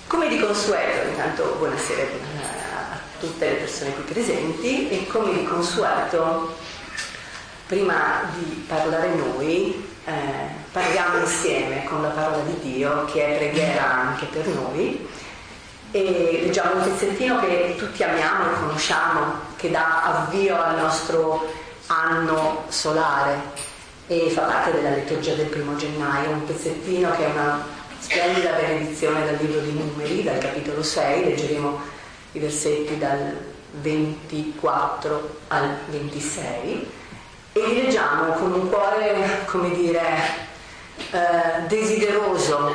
Come di consueto, intanto buonasera a tutte le persone qui presenti, e come di consueto, prima di parlare noi, parliamo insieme con la parola di Dio, che è preghiera anche per noi, e leggiamo un pezzettino che tutti amiamo e conosciamo, che dà avvio al nostro anno solare e fa parte della liturgia del 1 gennaio, un pezzettino che è una splendida benedizione dal libro di Numeri, dal capitolo 6, leggeremo i versetti dal 24 al 26 e li leggiamo con un cuore, come dire, desideroso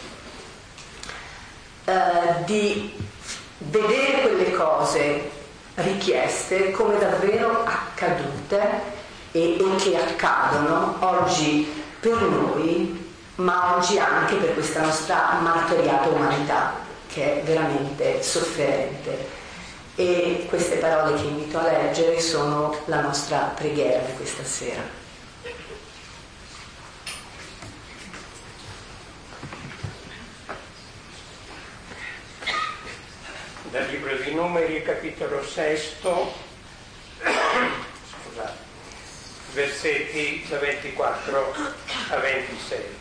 di vedere quelle cose richieste come davvero accadute e che accadono oggi per noi, ma oggi anche per questa nostra martoriata umanità che è veramente sofferente. E queste parole che invito a leggere sono la nostra preghiera di questa sera. Dal libro di Numeri, capitolo 6, versetti da 24 a 26.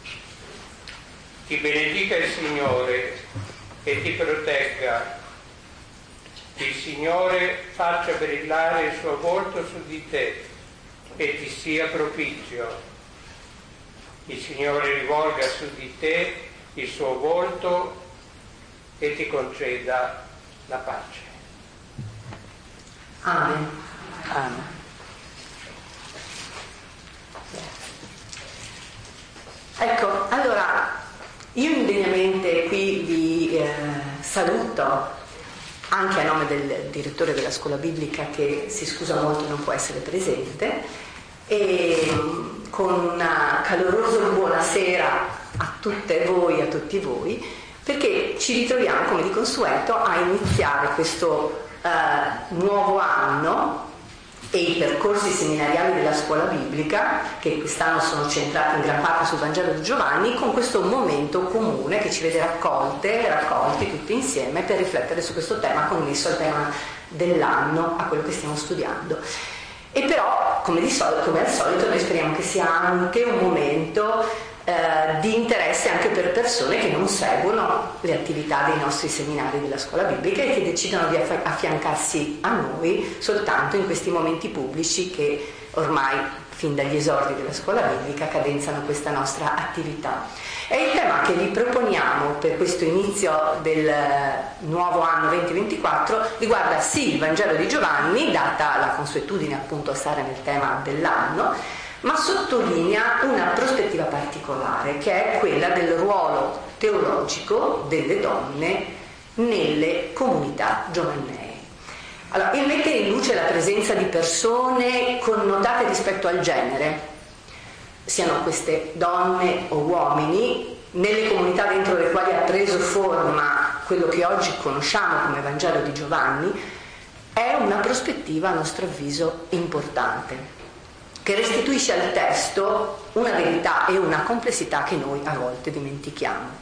Ti benedica il Signore e ti protegga. Il Signore faccia brillare il suo volto su di te e ti sia propizio. Il Signore rivolga su di te il suo volto e ti conceda la pace. Amen. Amen. Ecco, allora io indegnamente qui vi saluto anche a nome del direttore della scuola biblica, che si scusa molto non può essere presente, e con una calorosa buonasera a tutte voi, a tutti voi, perché ci ritroviamo come di consueto a iniziare questo nuovo anno e i percorsi seminariali della scuola biblica, che quest'anno sono centrati in gran parte sul Vangelo di Giovanni, con questo momento comune che ci vede raccolti tutti insieme per riflettere su questo tema connesso al tema dell'anno, a quello che stiamo studiando. E però, come al solito, noi speriamo che sia anche un momento di interesse anche per persone che non seguono le attività dei nostri seminari della scuola biblica e che decidono di affiancarsi a noi soltanto in questi momenti pubblici che ormai fin dagli esordi della scuola biblica cadenzano questa nostra attività. E il tema che vi proponiamo per questo inizio del nuovo anno 2024 riguarda sì il Vangelo di Giovanni, data la consuetudine appunto a stare nel tema dell'anno, ma sottolinea una prospettiva particolare, che è quella del ruolo teologico delle donne nelle comunità giovannee. Allora, il mettere in luce la presenza di persone connotate rispetto al genere, siano queste donne o uomini, nelle comunità dentro le quali ha preso forma quello che oggi conosciamo come Vangelo di Giovanni, è una prospettiva, a nostro avviso, importante, che restituisce al testo una verità e una complessità che noi a volte dimentichiamo.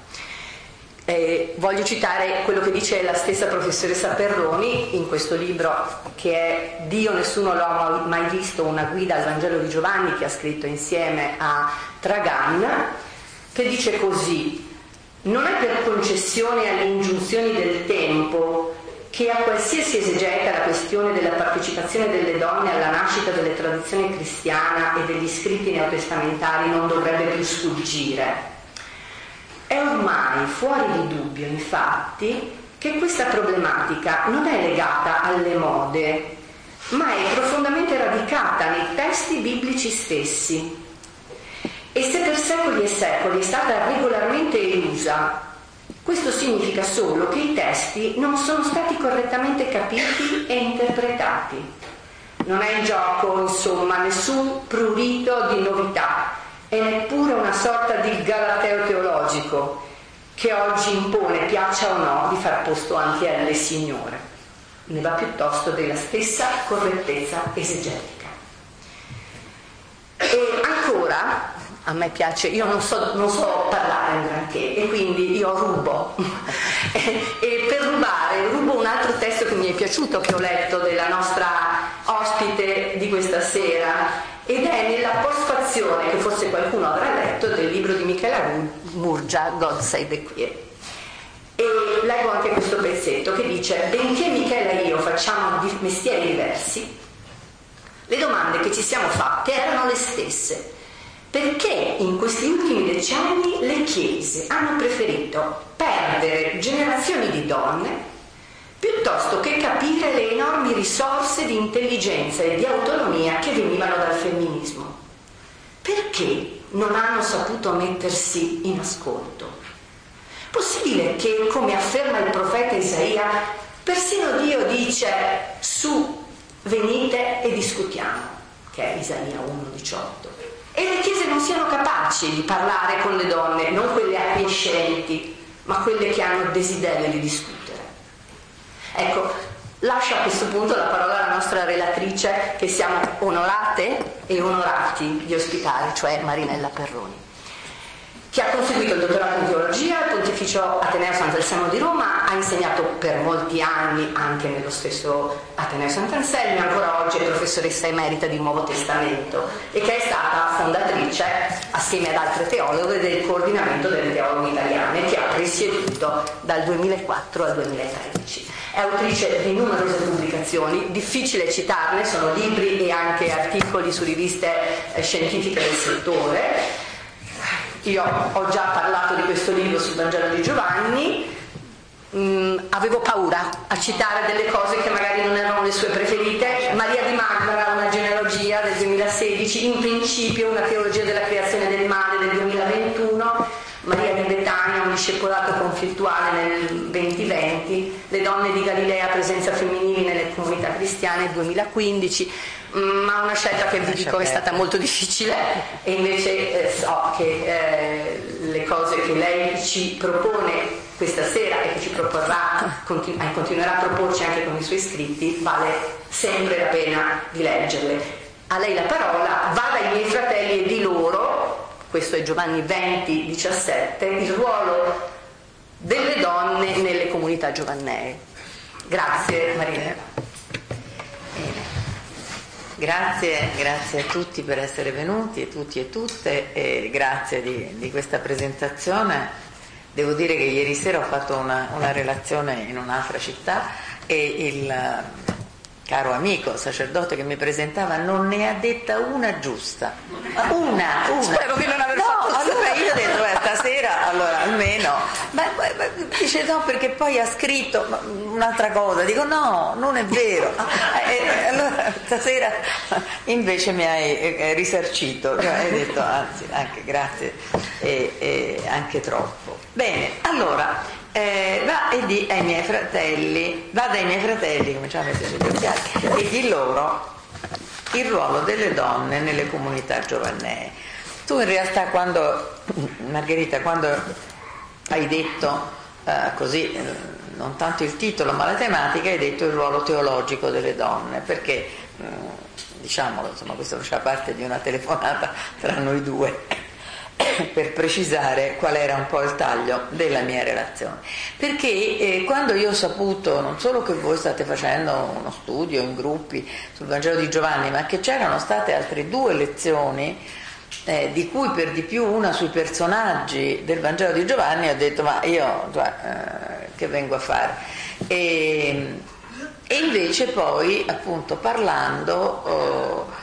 Voglio citare quello che dice la stessa professoressa Perroni in questo libro, che è Dio nessuno lo ha mai visto, una guida al Vangelo di Giovanni, che ha scritto insieme a Tragan, che dice così: non è per concessione alle ingiunzioni del tempo che a qualsiasi esegeta la questione della partecipazione delle donne alla nascita delle tradizioni cristiana e degli scritti neotestamentari non dovrebbe più sfuggire. È ormai fuori di dubbio, infatti, che questa problematica non è legata alle mode, ma è profondamente radicata nei testi biblici stessi. E se per secoli e secoli è stata regolarmente elusa, questo significa solo che i testi non sono stati correttamente capiti e interpretati. Non è in gioco, insomma, nessun prurito di novità e neppure una sorta di galateo teologico che oggi impone, piaccia o no, di far posto anche alle signore. Ne va piuttosto della stessa correttezza esegetica. E ancora, a me piace, io non so parlare un granché e quindi io rubo E per rubo un altro testo che mi è piaciuto, che ho letto, della nostra ospite di questa sera, ed è nella postfazione, che forse qualcuno avrà letto, del libro di Michela Murgia, God Save the Queer. E leggo anche questo pezzetto che dice: benché Michela e io facciamo mestieri diversi, le domande che ci siamo fatte erano le stesse. Perché in questi ultimi decenni le chiese hanno preferito perdere generazioni di donne piuttosto che capire le enormi risorse di intelligenza e di autonomia che venivano dal femminismo? Perché non hanno saputo mettersi in ascolto? Possibile che, come afferma il profeta Isaia, persino Dio dice: su, venite e discutiamo, che è Isaia 1,18, e le chiese non siano capaci di parlare con le donne, non quelle acquiescenti, ma quelle che hanno desiderio di discutere? Ecco, lascio a questo punto la parola alla nostra relatrice, che siamo onorate e onorati di ospitare, cioè Marinella Perroni, che ha conseguito il dottorato in teologia al Pontificio Ateneo Sant'Anselmo di Roma, ha insegnato per molti anni anche nello stesso Ateneo Sant'Anselmo, e ancora oggi è professoressa emerita di Nuovo Testamento, e che è stata fondatrice, assieme ad altre teologhe, del coordinamento delle teologhe italiane, che ha presieduto dal 2004 al 2013. È autrice di numerose pubblicazioni, difficile citarne, sono libri e anche articoli su riviste scientifiche del settore. Io ho già parlato di questo libro sul Vangelo di Giovanni, avevo paura a citare delle cose che magari non erano le sue preferite. Maria di Magdala, una genealogia del 2016, In principio una teologia della creazione del male del 2021, Maria di Betania, un discepolato conflittuale nel 2020, Le donne di Galilea, presenza femminile nelle comunità cristiane 2015, ma una scelta che vi dico è stata molto difficile, e invece so che le cose che lei ci propone questa sera e che ci proporrà, continuerà a proporci anche con i suoi scritti, vale sempre la pena di leggerle. A lei la parola, vada ai miei fratelli e di loro, questo è Giovanni 20:17, il ruolo delle donne nelle comunità giovannee. Grazie Maria. Grazie a tutti per essere venuti, tutti e tutte, e grazie di questa presentazione. Devo dire che ieri sera ho fatto una relazione in un'altra città e il caro amico sacerdote che mi presentava non ne ha detta una giusta. Una. Spero di non aver fatto. Allora io ho detto stasera, allora almeno, dice no, perché poi ha scritto un'altra cosa. Dico no, non è vero. Allora stasera invece mi hai risarcito, cioè hai detto anzi anche grazie e anche troppo. Bene, allora vada ai miei fratelli, cominciamo a mettere gli occhiali, e di loro il ruolo delle donne nelle comunità giovannee. Tu in realtà Margherita, quando hai detto così, non tanto il titolo ma la tematica, hai detto il ruolo teologico delle donne, perché diciamolo, insomma, questo faceva parte di una telefonata tra noi due per precisare qual era un po' il taglio della mia relazione, perché quando io ho saputo non solo che voi state facendo uno studio in gruppi sul Vangelo di Giovanni, ma che c'erano state altre 2 lezioni, di cui per di più una sui personaggi del Vangelo di Giovanni, ho detto ma io che vengo a fare, e invece poi appunto parlando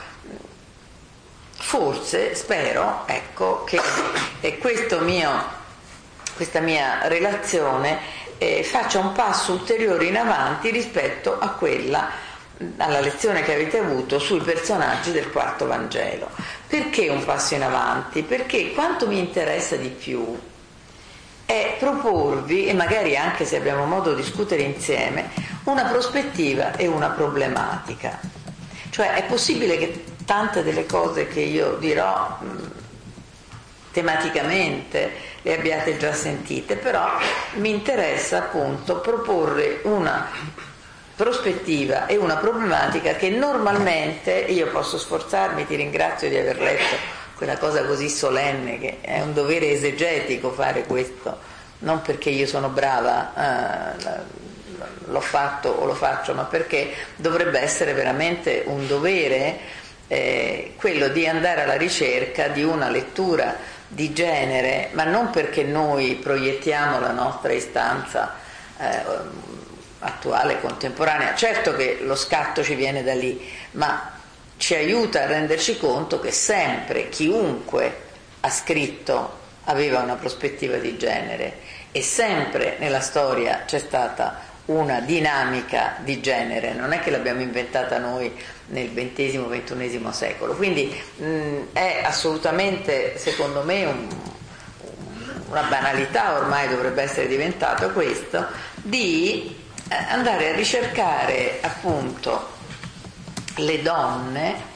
forse, spero, ecco, che questa mia relazione faccia un passo ulteriore in avanti rispetto alla lezione che avete avuto sui personaggi del quarto Vangelo. Perché un passo in avanti? Perché quanto mi interessa di più è proporvi, e magari anche se abbiamo modo di discutere insieme, una prospettiva e una problematica. Cioè è possibile che tante delle cose che io dirò tematicamente le abbiate già sentite, però mi interessa appunto proporre una prospettiva e una problematica che normalmente io posso sforzarmi, ti ringrazio di aver letto quella cosa così solenne, che è un dovere esegetico fare questo non perché io sono brava, l'ho fatto o lo faccio, ma perché dovrebbe essere veramente un dovere quello di andare alla ricerca di una lettura di genere, ma non perché noi proiettiamo la nostra istanza attuale, contemporanea. Certo che lo scatto ci viene da lì, ma ci aiuta a renderci conto che sempre chiunque ha scritto aveva una prospettiva di genere e sempre nella storia c'è stata una dinamica di genere, non è che l'abbiamo inventata noi nel XX-XXI secolo, quindi è assolutamente, secondo me, una banalità ormai dovrebbe essere diventato questo, di andare a ricercare appunto le donne,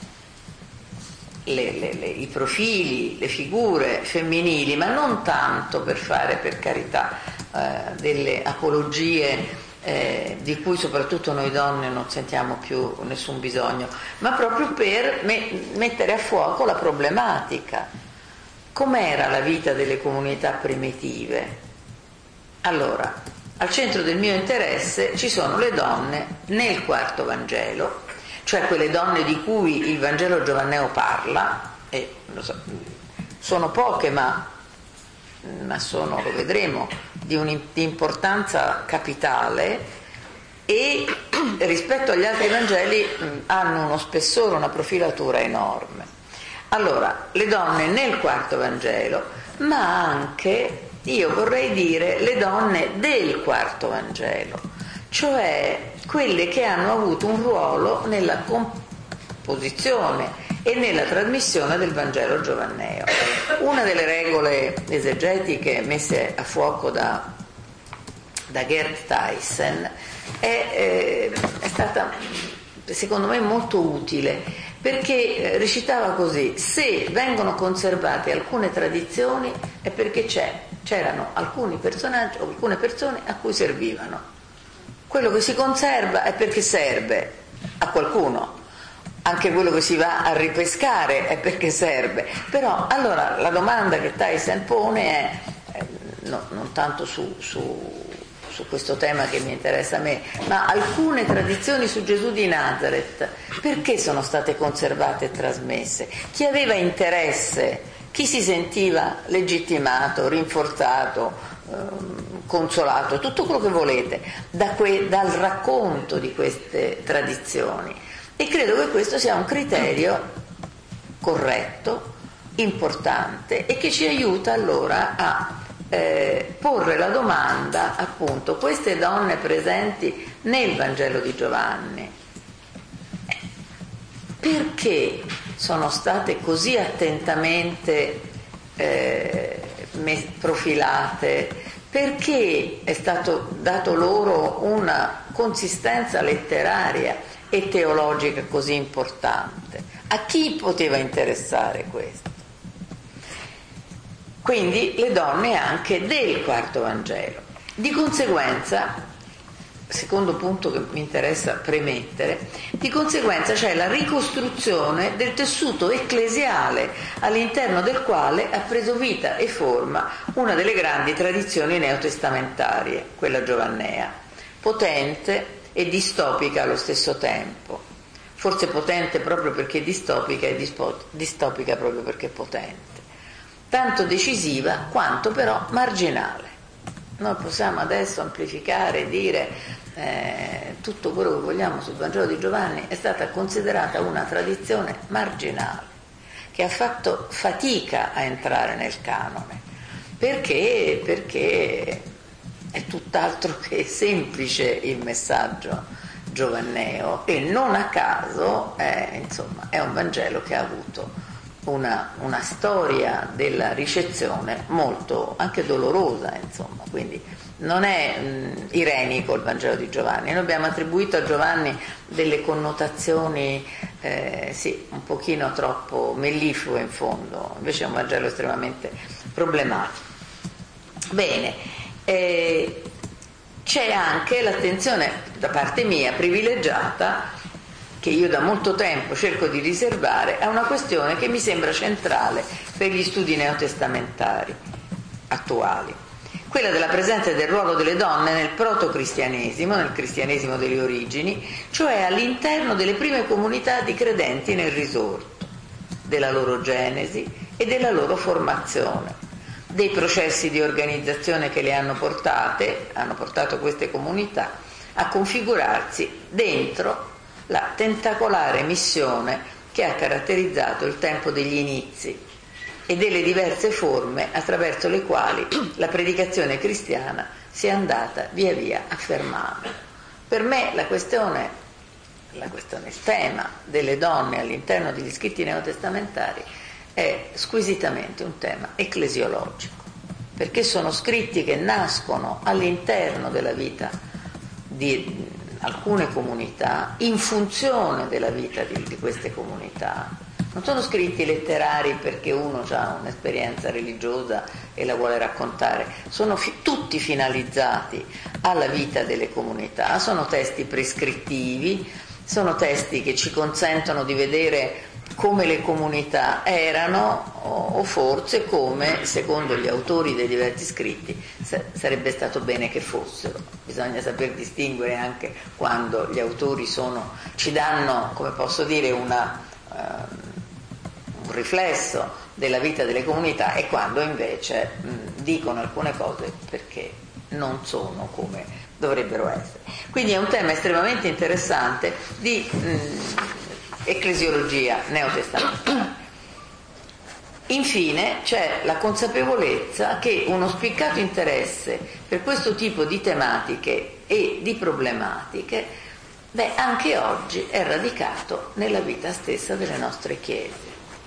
i profili, le figure femminili, ma non tanto per fare, per carità, delle apologie di cui soprattutto noi donne non sentiamo più nessun bisogno, ma proprio per mettere a fuoco la problematica. Com'era la vita delle comunità primitive? Allora, al centro del mio interesse ci sono le donne nel quarto Vangelo, cioè quelle donne di cui il Vangelo giovanneo parla, e sono poche ma sono, lo vedremo, di un'importanza capitale, e rispetto agli altri Vangeli hanno uno spessore, una profilatura enorme. Allora, le donne nel quarto Vangelo, ma anche, io vorrei dire, le donne del quarto Vangelo, cioè quelle che hanno avuto un ruolo nella composizione e nella trasmissione del Vangelo giovanneo. Una delle regole esegetiche messe a fuoco da Gerd Theissen è stata, secondo me, molto utile, perché recitava così: se vengono conservate alcune tradizioni è perché c'erano alcuni personaggi o alcune persone a cui servivano. Quello che si conserva è perché serve a qualcuno, anche quello che si va a ripescare è perché serve. Però allora la domanda che Theissen pone è non tanto su questo tema che mi interessa a me, ma alcune tradizioni su Gesù di Nazareth perché sono state conservate e trasmesse? Chi aveva interesse? Chi si sentiva legittimato, rinforzato, consolato, tutto quello che volete dal racconto di queste tradizioni? E credo che questo sia un criterio corretto, importante, e che ci aiuta allora a porre la domanda, appunto, queste donne presenti nel Vangelo di Giovanni, perché sono state così attentamente profilate? Perché è stato dato loro una consistenza letteraria e teologica così importante? A chi poteva interessare questo? Quindi le donne anche del quarto Vangelo. Di conseguenza, secondo punto che mi interessa premettere, di conseguenza c'è la ricostruzione del tessuto ecclesiale all'interno del quale ha preso vita e forma una delle grandi tradizioni neotestamentarie, quella giovannea, potente e distopica allo stesso tempo. Forse potente proprio perché è distopica e distopica proprio perché è potente. Tanto decisiva quanto però marginale. Noi possiamo adesso amplificare e dire tutto quello che vogliamo sul Vangelo di Giovanni, è stata considerata una tradizione marginale che ha fatto fatica a entrare nel canone, perché è tutt'altro che semplice il messaggio giovanneo, e non a caso è un Vangelo che ha avuto una storia della ricezione molto anche dolorosa, quindi non è irenico il Vangelo di Giovanni. Noi abbiamo attribuito a Giovanni delle connotazioni un pochino troppo melliflue in fondo, invece è un Vangelo estremamente problematico. Bene, c'è anche l'attenzione da parte mia privilegiata, che io da molto tempo cerco di riservare, a una questione che mi sembra centrale per gli studi neotestamentari attuali, quella della presenza del ruolo delle donne nel proto-cristianesimo, nel cristianesimo delle origini, cioè all'interno delle prime comunità di credenti nel risorto, della loro genesi e della loro formazione, dei processi di organizzazione che le hanno portato queste comunità a configurarsi dentro la tentacolare missione che ha caratterizzato il tempo degli inizi e delle diverse forme attraverso le quali la predicazione cristiana si è andata via via affermando. Per me il tema delle donne all'interno degli scritti neotestamentari è squisitamente un tema ecclesiologico, perché sono scritti che nascono all'interno della vita di alcune comunità, in funzione della vita di queste comunità. Non sono scritti letterari perché uno ha un'esperienza religiosa e la vuole raccontare, sono tutti finalizzati alla vita delle comunità, sono testi prescrittivi, sono testi che ci consentono di vedere come le comunità erano o forse come, secondo gli autori dei diversi scritti, sarebbe stato bene che fossero. Bisogna saper distinguere anche quando gli autori ci danno, come posso dire, un riflesso della vita delle comunità e quando invece dicono alcune cose perché non sono come dovrebbero essere. Quindi è un tema estremamente interessante di ecclesiologia neotestamentale. Infine c'è la consapevolezza che uno spiccato interesse per questo tipo di tematiche e di problematiche anche oggi è radicato nella vita stessa delle nostre chiese.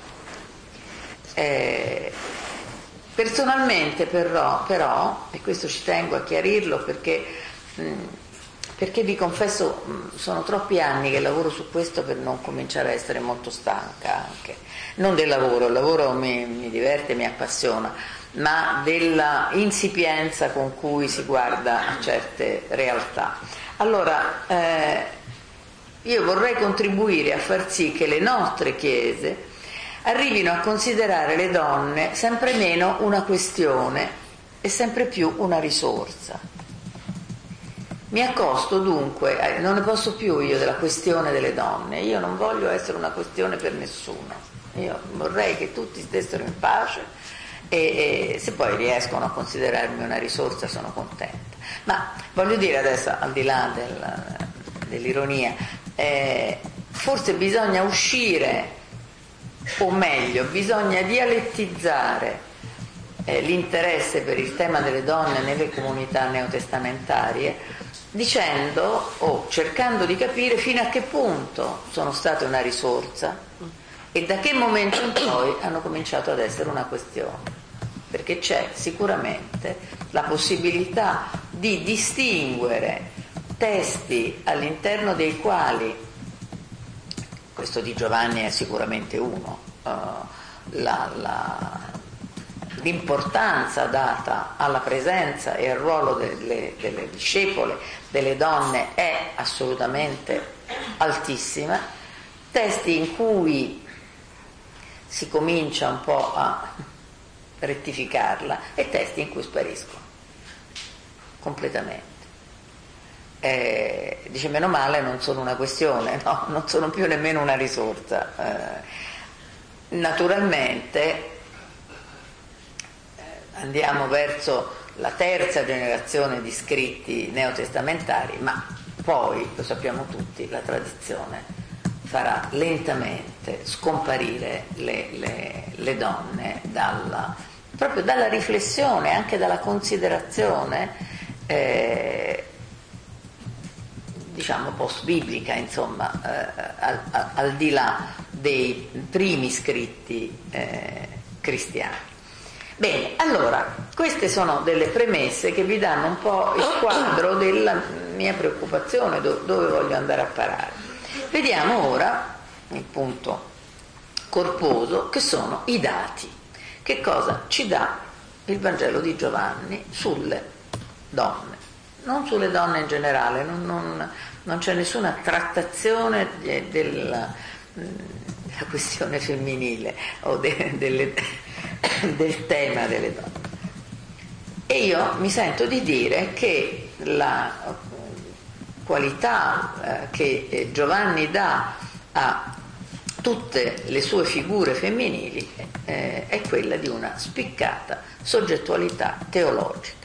Personalmente però, e questo ci tengo a chiarirlo perché vi confesso sono troppi anni che lavoro su questo per non cominciare a essere molto stanca anche, non del lavoro, il lavoro mi diverte, mi appassiona, ma della insipienza con cui si guarda a certe realtà. Allora io vorrei contribuire a far sì che le nostre chiese arrivino a considerare le donne sempre meno una questione e sempre più una risorsa. Mi accosto dunque, non ne posso più io della questione delle donne, io non voglio essere una questione per nessuno, io vorrei che tutti stessero in pace e se poi riescono a considerarmi una risorsa sono contenta. Ma voglio dire adesso, al di là dell'ironia, forse bisogna uscire, o meglio, bisogna dialettizzare l'interesse per il tema delle donne nelle comunità neotestamentarie, dicendo o cercando di capire fino a che punto sono state una risorsa e da che momento in poi hanno cominciato ad essere una questione, perché c'è sicuramente la possibilità di distinguere testi all'interno dei quali, questo di Giovanni è sicuramente uno, l'importanza data alla presenza e al ruolo delle discepole, delle donne, è assolutamente altissima, testi in cui si comincia un po' a rettificarla e testi in cui spariscono completamente. Dice meno male non sono una questione, no, non sono più nemmeno una risorsa. Naturalmente andiamo verso la terza generazione di scritti neotestamentari, ma poi, lo sappiamo tutti, la tradizione farà lentamente scomparire le donne proprio dalla riflessione, anche dalla considerazione diciamo post-biblica, insomma, al di là dei primi scritti cristiani. Bene, allora, queste sono delle premesse che vi danno un po' il quadro della mia preoccupazione, dove voglio andare a parare. Vediamo ora il punto corposo, che sono i dati. Che cosa ci dà il Vangelo di Giovanni sulle donne? Non sulle donne in generale, non c'è nessuna trattazione della questione femminile o del tema delle donne. E io mi sento di dire che la qualità che Giovanni dà a tutte le sue figure femminili è quella di una spiccata soggettualità teologica.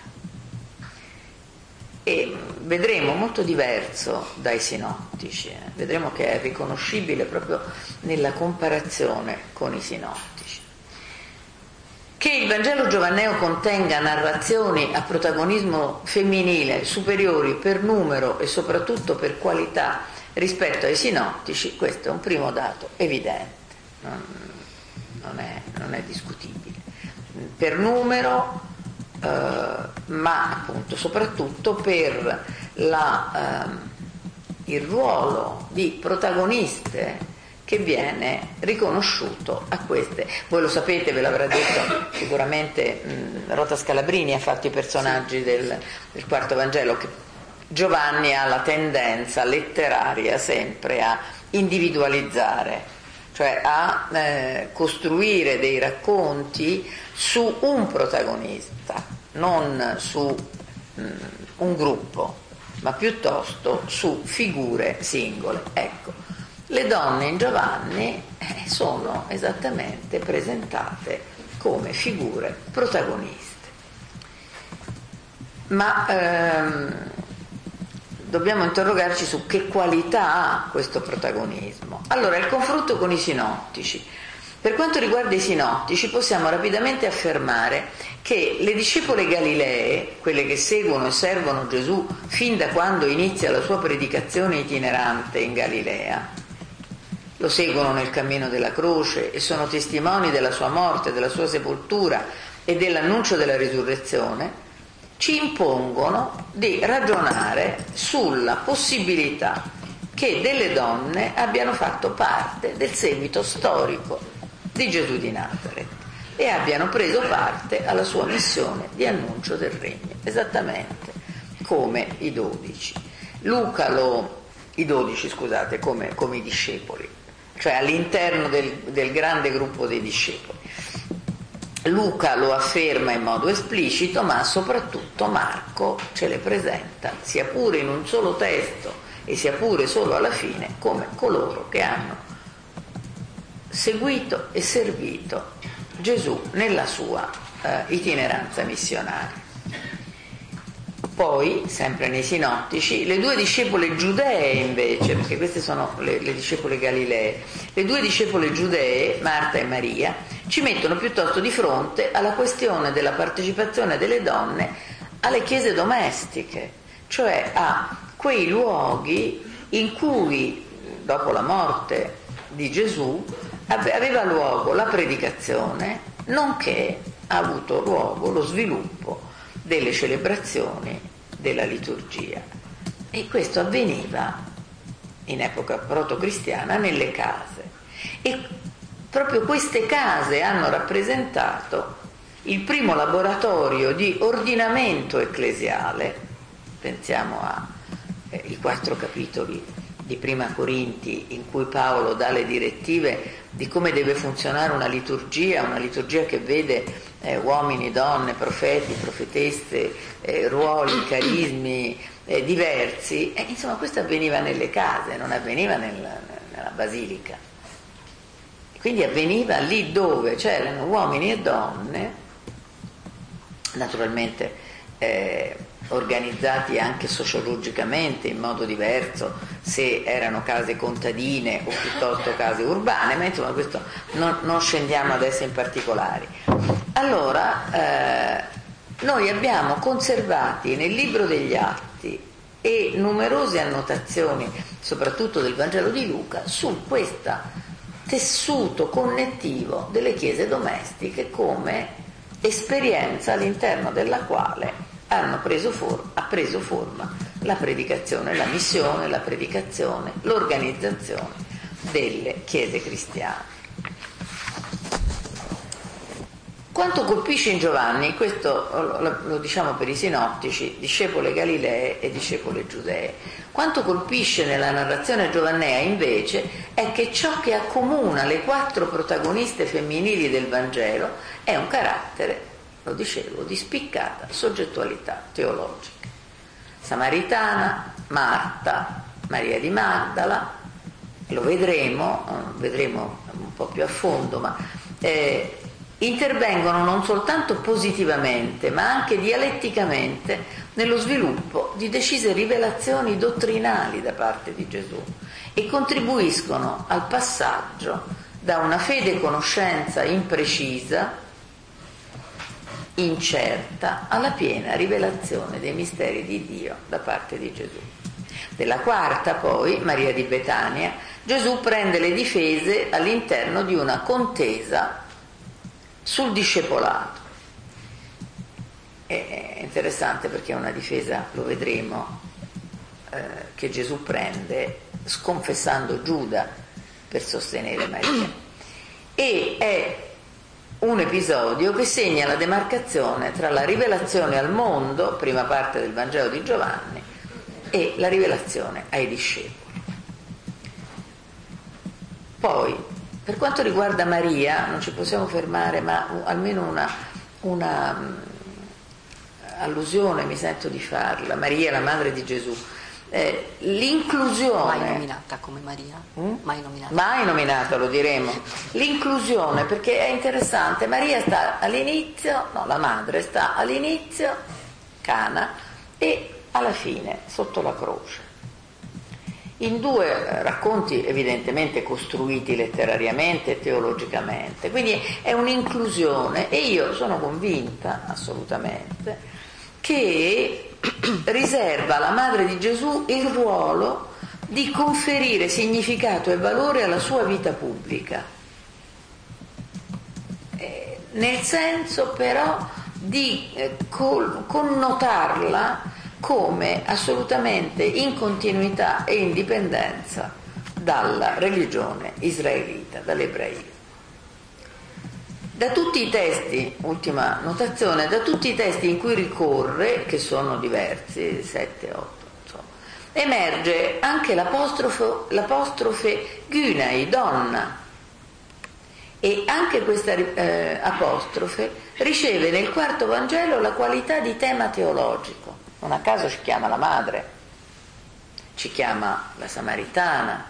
E vedremo molto diverso dai sinottici, vedremo che è riconoscibile proprio nella comparazione con i sinottici. Che il Vangelo giovanneo contenga narrazioni a protagonismo femminile superiori per numero e soprattutto per qualità rispetto ai sinottici, questo è un primo dato evidente, non è discutibile. Per numero, ma appunto soprattutto per il ruolo di protagoniste che viene riconosciuto a queste. Voi lo sapete, ve l'avrà detto sicuramente Rota Scalabrini, ha fatto i personaggi del quarto Vangelo, che Giovanni ha la tendenza letteraria sempre a individualizzare, cioè a costruire dei racconti su un protagonista, non su un gruppo, ma piuttosto su figure singole. Ecco, le donne in Giovanni sono esattamente presentate come figure protagoniste. Ma dobbiamo interrogarci su che qualità ha questo protagonismo. Allora, il confronto con i sinottici. Per quanto riguarda i sinottici, possiamo rapidamente affermare che le discepole galilee, quelle che seguono e servono Gesù fin da quando inizia la sua predicazione itinerante in Galilea, lo seguono nel cammino della croce e sono testimoni della sua morte, della sua sepoltura e dell'annuncio della risurrezione, ci impongono di ragionare sulla possibilità che delle donne abbiano fatto parte del seguito storico di Gesù di Nazaret e abbiano preso parte alla sua missione di annuncio del regno, esattamente come i 12. Come i discepoli, cioè all'interno del grande gruppo dei discepoli. Luca lo afferma in modo esplicito, ma soprattutto Marco ce le presenta, sia pure in un solo testo e sia pure solo alla fine, come coloro che hanno seguito e servito Gesù nella sua itineranza missionaria. Poi, sempre nei sinottici, le 2 discepole giudee invece, perché queste sono le discepole galilee, le 2 discepole giudee, Marta e Maria, ci mettono piuttosto di fronte alla questione della partecipazione delle donne alle chiese domestiche, cioè a quei luoghi in cui, dopo la morte di Gesù, aveva luogo la predicazione, nonché ha avuto luogo lo sviluppo delle celebrazioni della liturgia. E questo avveniva in epoca protocristiana nelle case. E proprio queste case hanno rappresentato il primo laboratorio di ordinamento ecclesiale. Pensiamo ai 4 capitoli di Prima Corinti, in cui Paolo dà le direttive di come deve funzionare una liturgia che vede uomini, donne, profeti, profetesse, ruoli, carismi diversi. Insomma, questo avveniva nelle case, non avveniva nella basilica. Quindi avveniva lì dove c'erano uomini e donne, naturalmente organizzati anche sociologicamente in modo diverso, se erano case contadine o piuttosto case urbane, ma insomma questo non scendiamo adesso in particolari. Allora noi abbiamo conservati nel libro degli Atti e numerose annotazioni, soprattutto del Vangelo di Luca, su questo tessuto connettivo delle chiese domestiche come esperienza all'interno della quale ha preso forma la predicazione, la missione, la predicazione, l'organizzazione delle chiese cristiane. Quanto colpisce in Giovanni, questo lo diciamo per i sinottici, discepole galilee e discepole giudee, quanto colpisce nella narrazione giovannea invece è che ciò che accomuna le 4 protagoniste femminili del Vangelo è un carattere lo dicevo, di spiccata soggettualità teologica. Samaritana, Marta, Maria di Magdala, lo vedremo un po' più a fondo, ma intervengono non soltanto positivamente, ma anche dialetticamente nello sviluppo di decise rivelazioni dottrinali da parte di Gesù e contribuiscono al passaggio da una fede conoscenza imprecisa, incerta, alla piena rivelazione dei misteri di Dio da parte di Gesù. Della quarta, poi, Maria di Betania, Gesù prende le difese all'interno di una contesa sul discepolato. È interessante perché è una difesa, lo vedremo, che Gesù prende sconfessando Giuda per sostenere Maria. E è un episodio che segna la demarcazione tra la rivelazione al mondo, prima parte del Vangelo di Giovanni, e la rivelazione ai discepoli. Poi, per quanto riguarda Maria, non ci possiamo fermare, ma almeno una allusione mi sento di farla. Maria, la madre di Gesù. L'inclusione, mai nominata come Maria, mai nominata, lo diremo. L'inclusione, perché è interessante, Maria sta all'inizio, no, la madre sta all'inizio, Cana, e alla fine sotto la croce, in due racconti evidentemente costruiti letterariamente e teologicamente, quindi è un'inclusione, e io sono convinta assolutamente che riserva alla madre di Gesù il ruolo di conferire significato e valore alla sua vita pubblica, nel senso però di connotarla come assolutamente in continuità e indipendenza dalla religione israelita, dall'ebraismo. Da tutti i testi, ultima notazione, da tutti i testi in cui ricorre, che sono diversi, 7, 8, insomma, emerge anche l'apostrofe Gynai, donna, e anche questa apostrofe riceve nel quarto Vangelo la qualità di tema teologico. Non a caso ci chiama la madre, ci chiama la Samaritana,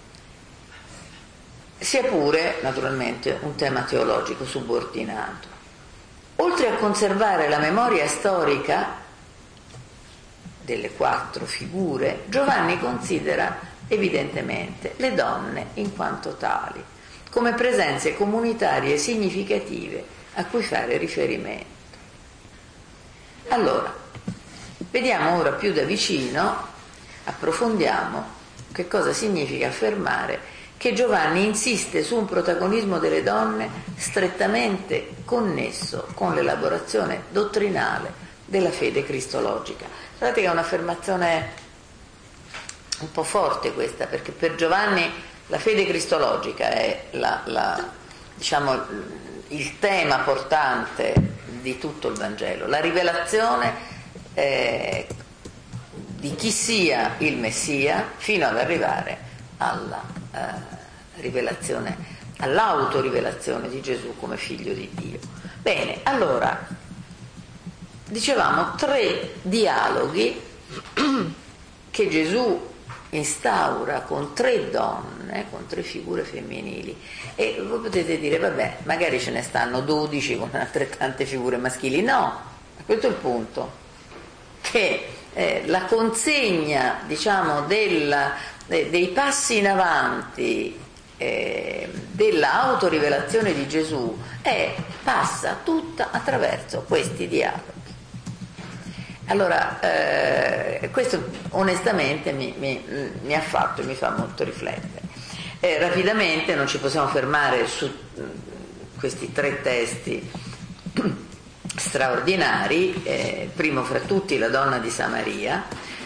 sia pure naturalmente un tema teologico subordinato. Oltre a conservare la memoria storica delle 4 figure, Giovanni considera evidentemente le donne in quanto tali, come presenze comunitarie significative a cui fare riferimento. Allora, vediamo ora più da vicino, approfondiamo che cosa significa affermare che Giovanni insiste su un protagonismo delle donne strettamente connesso con l'elaborazione dottrinale della fede cristologica. Guardate che è un'affermazione un po' forte questa, perché per Giovanni la fede cristologica è diciamo, il tema portante di tutto il Vangelo, la rivelazione di chi sia il Messia fino ad arrivare alla rivelazione, all'autorivelazione di Gesù come figlio di Dio. Bene, allora dicevamo 3 dialoghi che Gesù instaura con 3 donne, con 3 figure femminili, e voi potete dire vabbè, magari ce ne stanno 12 con altrettante figure maschili. No, questo è il punto, che la consegna, diciamo, dei passi in avanti della autorivelazione di Gesù passa tutta attraverso questi dialoghi. Allora, questo onestamente mi ha fatto e mi fa molto riflettere. Rapidamente, non ci possiamo fermare su questi 3 testi straordinari. Primo fra tutti la donna di Samaria.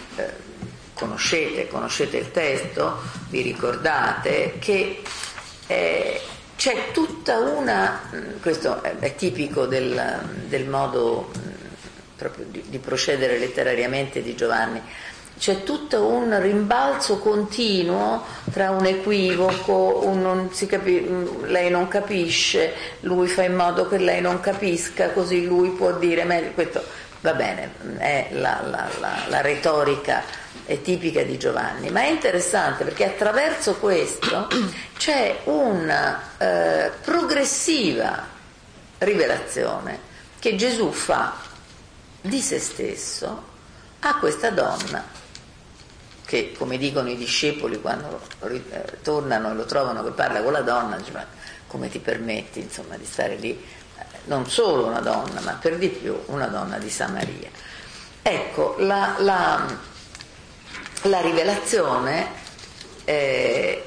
Conoscete il testo, vi ricordate che c'è tutta questo è tipico del modo proprio di procedere letterariamente di Giovanni, c'è tutto un rimbalzo continuo tra un equivoco, lei non capisce, lui fa in modo che lei non capisca, così lui può dire meglio. Questo va bene, è la retorica è tipica di Giovanni, ma è interessante perché attraverso questo c'è una progressiva rivelazione che Gesù fa di se stesso a questa donna, che, come dicono i discepoli quando tornano e lo trovano che parla con la donna, dice: ma come ti permetti, insomma, di stare lì? Non solo una donna, ma per di più una donna di Samaria. Ecco, la rivelazione è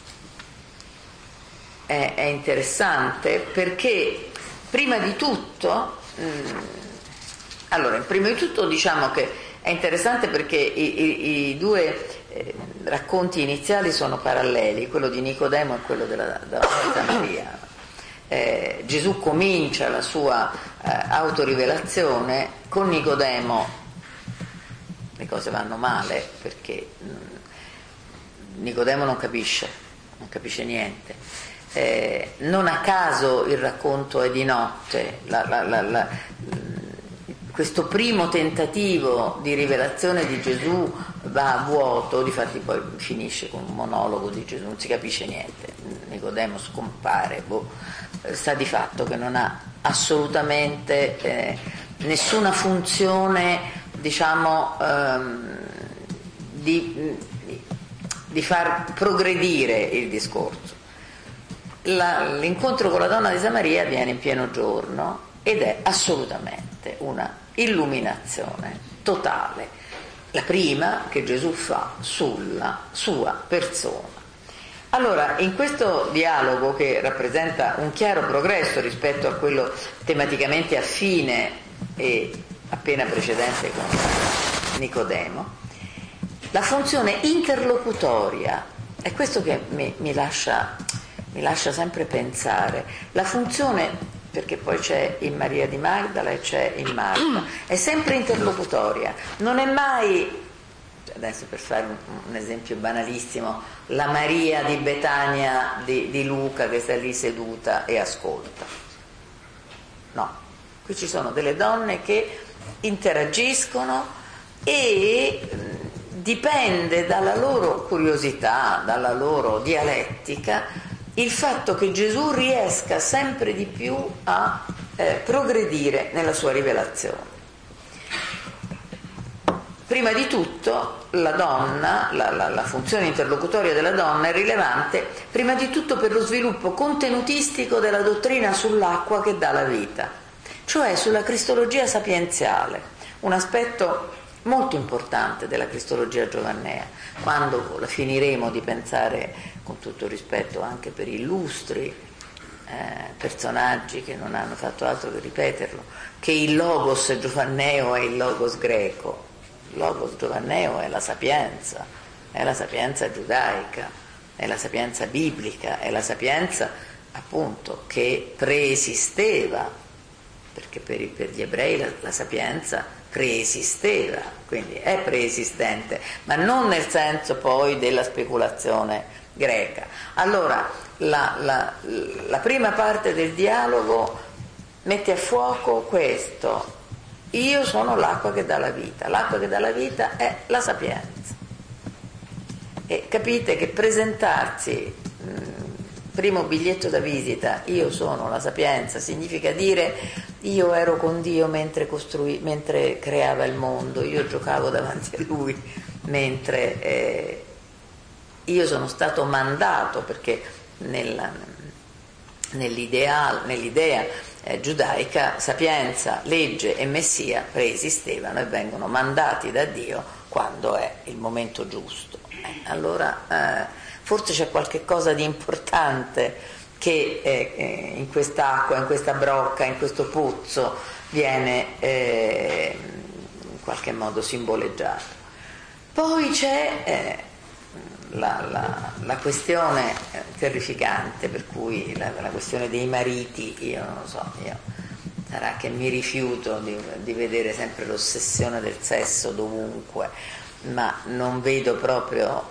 interessante perché prima di tutto diciamo che è interessante perché i due racconti iniziali sono paralleli, quello di Nicodemo e quello della Samaria. Gesù comincia la sua autorivelazione con Nicodemo. Le cose vanno male perché Nicodemo non capisce niente. Non a caso il racconto è di notte. Questo primo tentativo di rivelazione di Gesù va a vuoto, difatti poi finisce con un monologo di Gesù, non si capisce niente, Nicodemo scompare, sta di fatto che non ha assolutamente nessuna funzione, diciamo, di far progredire il discorso. L'incontro con la donna di Samaria avviene in pieno giorno ed è assolutamente una illuminazione totale, la prima che Gesù fa sulla sua persona. Allora, in questo dialogo, che rappresenta un chiaro progresso rispetto a quello tematicamente affine e appena precedente con Nicodemo, la funzione interlocutoria è questo che mi lascia sempre pensare. La funzione, perché poi c'è in Maria di Magdala e c'è in Marta, è sempre interlocutoria, non è mai, adesso per fare un esempio banalissimo, la Maria di Betania di Luca che sta lì seduta e ascolta. No, qui ci sono delle donne che interagiscono e dipende dalla loro curiosità, dalla loro dialettica, il fatto che Gesù riesca sempre di più a progredire nella sua rivelazione. Prima di tutto la donna, la funzione interlocutoria della donna è rilevante prima di tutto per lo sviluppo contenutistico della dottrina sull'acqua che dà la vita, cioè sulla cristologia sapienziale, un aspetto molto importante della cristologia giovannea. Quando la finiremo di pensare, con tutto il rispetto anche per illustri personaggi che non hanno fatto altro che ripeterlo, che il logos giovanneo è il logos greco. Il logos giovanneo è la sapienza giudaica, è la sapienza biblica, è la sapienza appunto che preesisteva, perché per gli ebrei la sapienza preesisteva, quindi è preesistente, ma non nel senso poi della speculazione greca. Allora la prima parte del dialogo mette a fuoco questo: io sono l'acqua che dà la vita è la sapienza. E capite che presentarsi, primo biglietto da visita, io sono la sapienza, significa dire: io ero con Dio mentre creava il mondo, io giocavo davanti a Lui mentre io sono stato mandato, perché nell'idea giudaica sapienza, legge e messia preesistevano e vengono mandati da Dio quando è il momento giusto. Allora forse c'è qualche cosa di importante che in quest'acqua, in questa brocca, in questo pozzo viene in qualche modo simboleggiato. Poi c'è la questione terrificante, per cui la questione dei mariti. Io non lo so, sarà che mi rifiuto di vedere sempre l'ossessione del sesso dovunque, ma non vedo proprio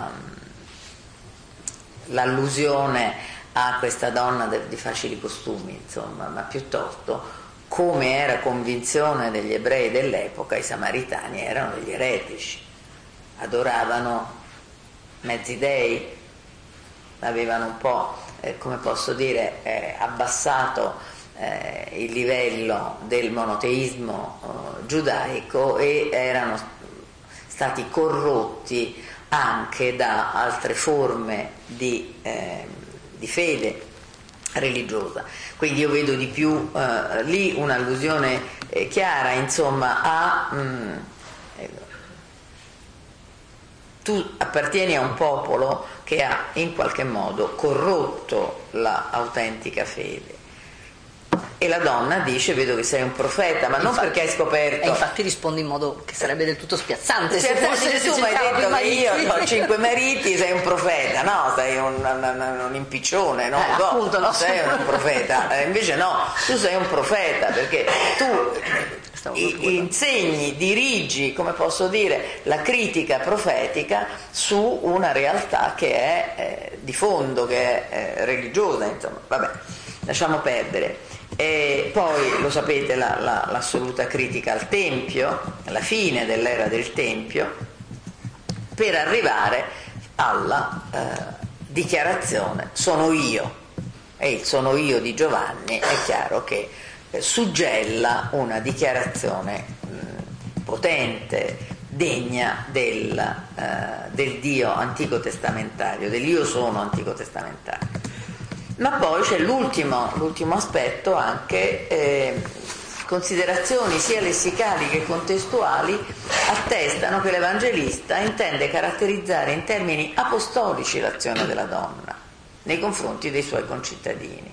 l'allusione a questa donna di facili costumi, insomma, ma piuttosto, come era convinzione degli ebrei dell'epoca, i samaritani erano degli eretici, adoravano mezzi dei, avevano un po', come posso dire, abbassato il livello del monoteismo giudaico e erano stati corrotti anche da altre forme di fede religiosa. Quindi io vedo di più lì un'allusione chiara, insomma, a tu appartieni a un popolo che ha in qualche modo corrotto la autentica fede. E la donna dice: vedo che sei un profeta, ma non perché hai scoperto. E infatti rispondi in modo che sarebbe del tutto spiazzante. Se tu mi hai detto che io ho 5 mariti, sei un profeta, no? Sei un impiccione, no? Appunto, no, sei un profeta. Invece no, tu sei un profeta perché tu insegni, dirigi, come posso dire, la critica profetica su una realtà che è di fondo, che è religiosa, insomma. Vabbè, lasciamo perdere. E poi lo sapete, l'assoluta critica al Tempio, alla fine dell'era del Tempio, per arrivare alla dichiarazione sono io, e il sono io di Giovanni è chiaro che suggella una dichiarazione potente, degna del Dio antico testamentario, dell'io sono antico testamentario. Ma poi c'è l'ultimo aspetto, anche considerazioni sia lessicali che contestuali attestano che l'Evangelista intende caratterizzare in termini apostolici l'azione della donna nei confronti dei suoi concittadini.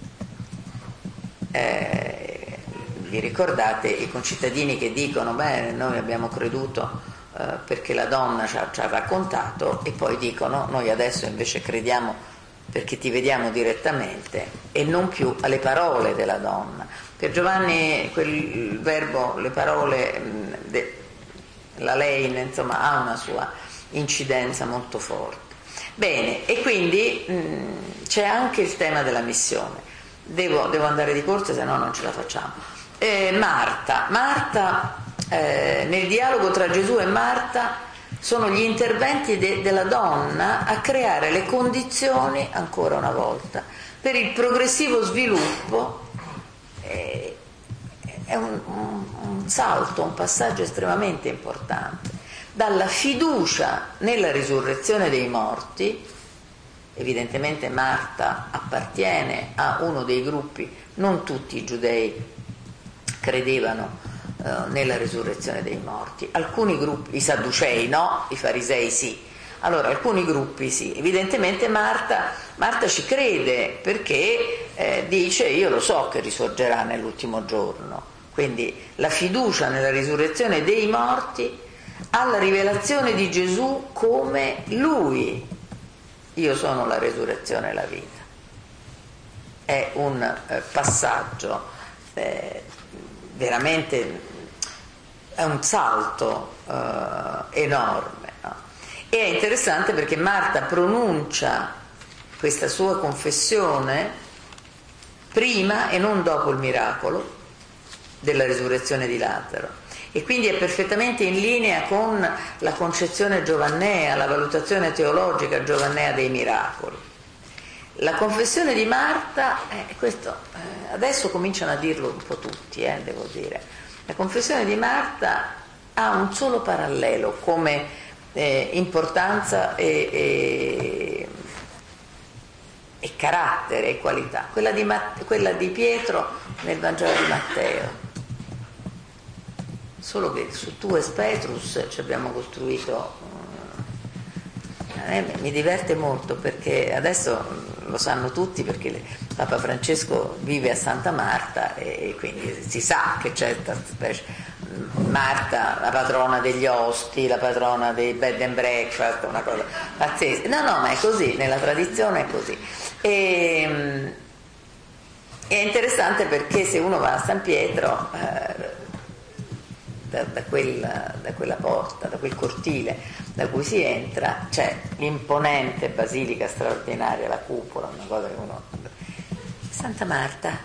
Vi ricordate i concittadini che dicono: beh, noi abbiamo creduto perché la donna ci ha raccontato, e poi dicono: noi adesso invece crediamo perché ti vediamo direttamente, e non più alle parole della donna. Per Giovanni quel verbo, le parole, la lein, insomma, ha una sua incidenza molto forte. Bene, e quindi c'è anche il tema della missione. Devo andare di corsa, se no non ce la facciamo. Marta, nel dialogo tra Gesù e Marta, sono gli interventi della donna a creare le condizioni, ancora una volta, per il progressivo sviluppo. È un salto, un passaggio estremamente importante, dalla fiducia nella risurrezione dei morti. Evidentemente Marta appartiene a uno dei gruppi, non tutti i giudei credevano nella risurrezione dei morti, alcuni gruppi, i sadducei no, i farisei sì, allora alcuni gruppi sì. Evidentemente Marta ci crede perché dice: io lo so che risorgerà nell'ultimo giorno. Quindi la fiducia nella risurrezione dei morti, alla rivelazione di Gesù come lui: io sono la risurrezione e la vita. È un passaggio veramente, è un salto enorme, no? E è interessante perché Marta pronuncia questa sua confessione prima e non dopo il miracolo della risurrezione di Lazzaro, e quindi è perfettamente in linea con la concezione giovannea, la valutazione teologica giovannea dei miracoli. La confessione di Marta, questo adesso cominciano a dirlo un po' tutti, devo dire. La confessione di Marta ha un solo parallelo come importanza e carattere e qualità, quella di Pietro nel Vangelo di Matteo. Solo che su Tu es Petrus ci abbiamo costruito. Mi diverte molto perché adesso lo sanno tutti, perché Papa Francesco vive a Santa Marta e quindi si sa che c'è questa specie. Marta, la patrona degli osti, la patrona dei bed and breakfast, una cosa pazzesca. No, ma è così, nella tradizione è così. E è interessante perché se uno va a San Pietro da quella porta, da quel cortile da cui si entra, c'è l'imponente basilica straordinaria, la cupola, una cosa che uno... Santa Marta,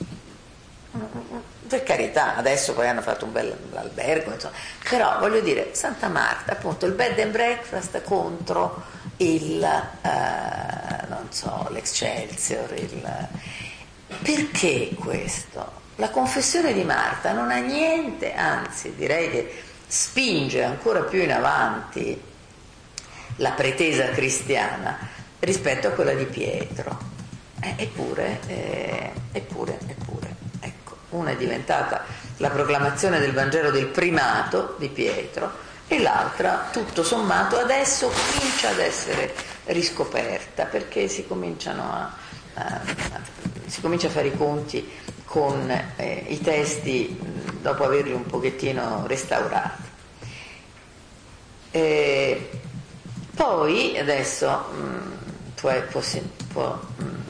per carità, adesso poi hanno fatto un bel albergo, insomma, però voglio dire, Santa Marta, appunto, il bed and breakfast contro non so, l'Excelsior, perché questo? La confessione di Marta non ha niente, anzi direi che spinge ancora più in avanti la pretesa cristiana rispetto a quella di Pietro. Eppure, ecco, una è diventata la proclamazione del Vangelo del primato di Pietro e l'altra, tutto sommato, adesso comincia ad essere riscoperta, perché si comincia a fare i conti con i testi dopo averli un pochettino restaurati. Poi adesso può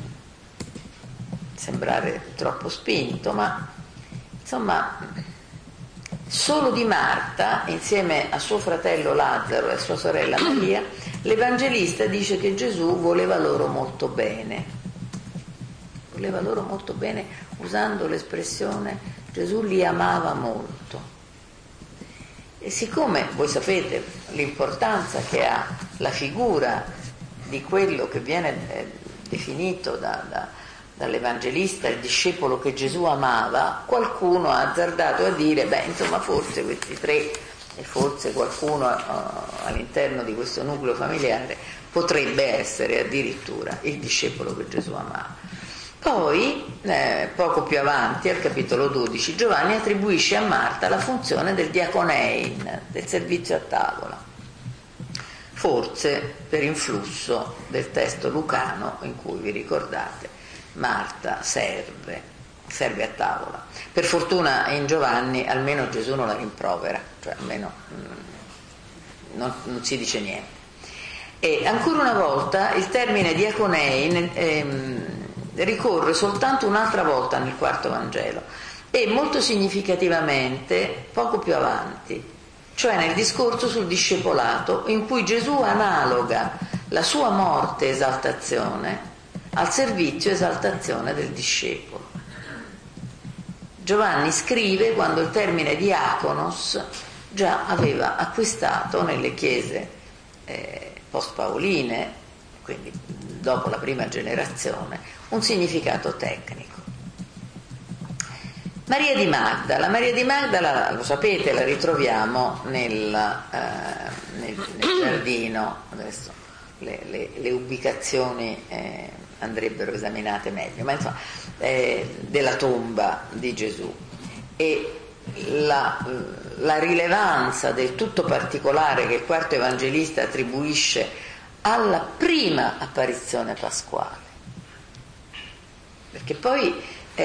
sembrare troppo spinto, ma insomma solo di Marta, insieme a suo fratello Lazzaro e a sua sorella Maria, l'Evangelista dice che Gesù voleva loro molto bene. Voleva loro molto bene, usando l'espressione Gesù li amava molto. E siccome voi sapete l'importanza che ha la figura di quello che viene definito dall'Evangelista il discepolo che Gesù amava, qualcuno ha azzardato a dire, insomma, forse questi tre e forse qualcuno all'interno di questo nucleo familiare potrebbe essere addirittura il discepolo che Gesù amava. Poi, poco più avanti, al capitolo 12, Giovanni attribuisce a Marta la funzione del diaconein, del servizio a tavola, forse per influsso del testo lucano in cui, vi ricordate, Marta serve a tavola. Per fortuna in Giovanni almeno Gesù non la rimprovera, cioè almeno non si dice niente. E ancora una volta il termine diaconein ricorre soltanto un'altra volta nel quarto Vangelo e molto significativamente poco più avanti, cioè nel discorso sul discepolato, in cui Gesù analoga la sua morte esaltazione al servizio esaltazione del discepolo. Giovanni scrive quando il termine diaconos già aveva acquistato nelle chiese post-paoline, quindi dopo la prima generazione, un significato tecnico. Maria di Magdala, lo sapete, la ritroviamo nel giardino. Adesso le ubicazioni andrebbero esaminate meglio, ma insomma, della tomba di Gesù, e la rilevanza del tutto particolare che il quarto evangelista attribuisce alla prima apparizione pasquale, perché poi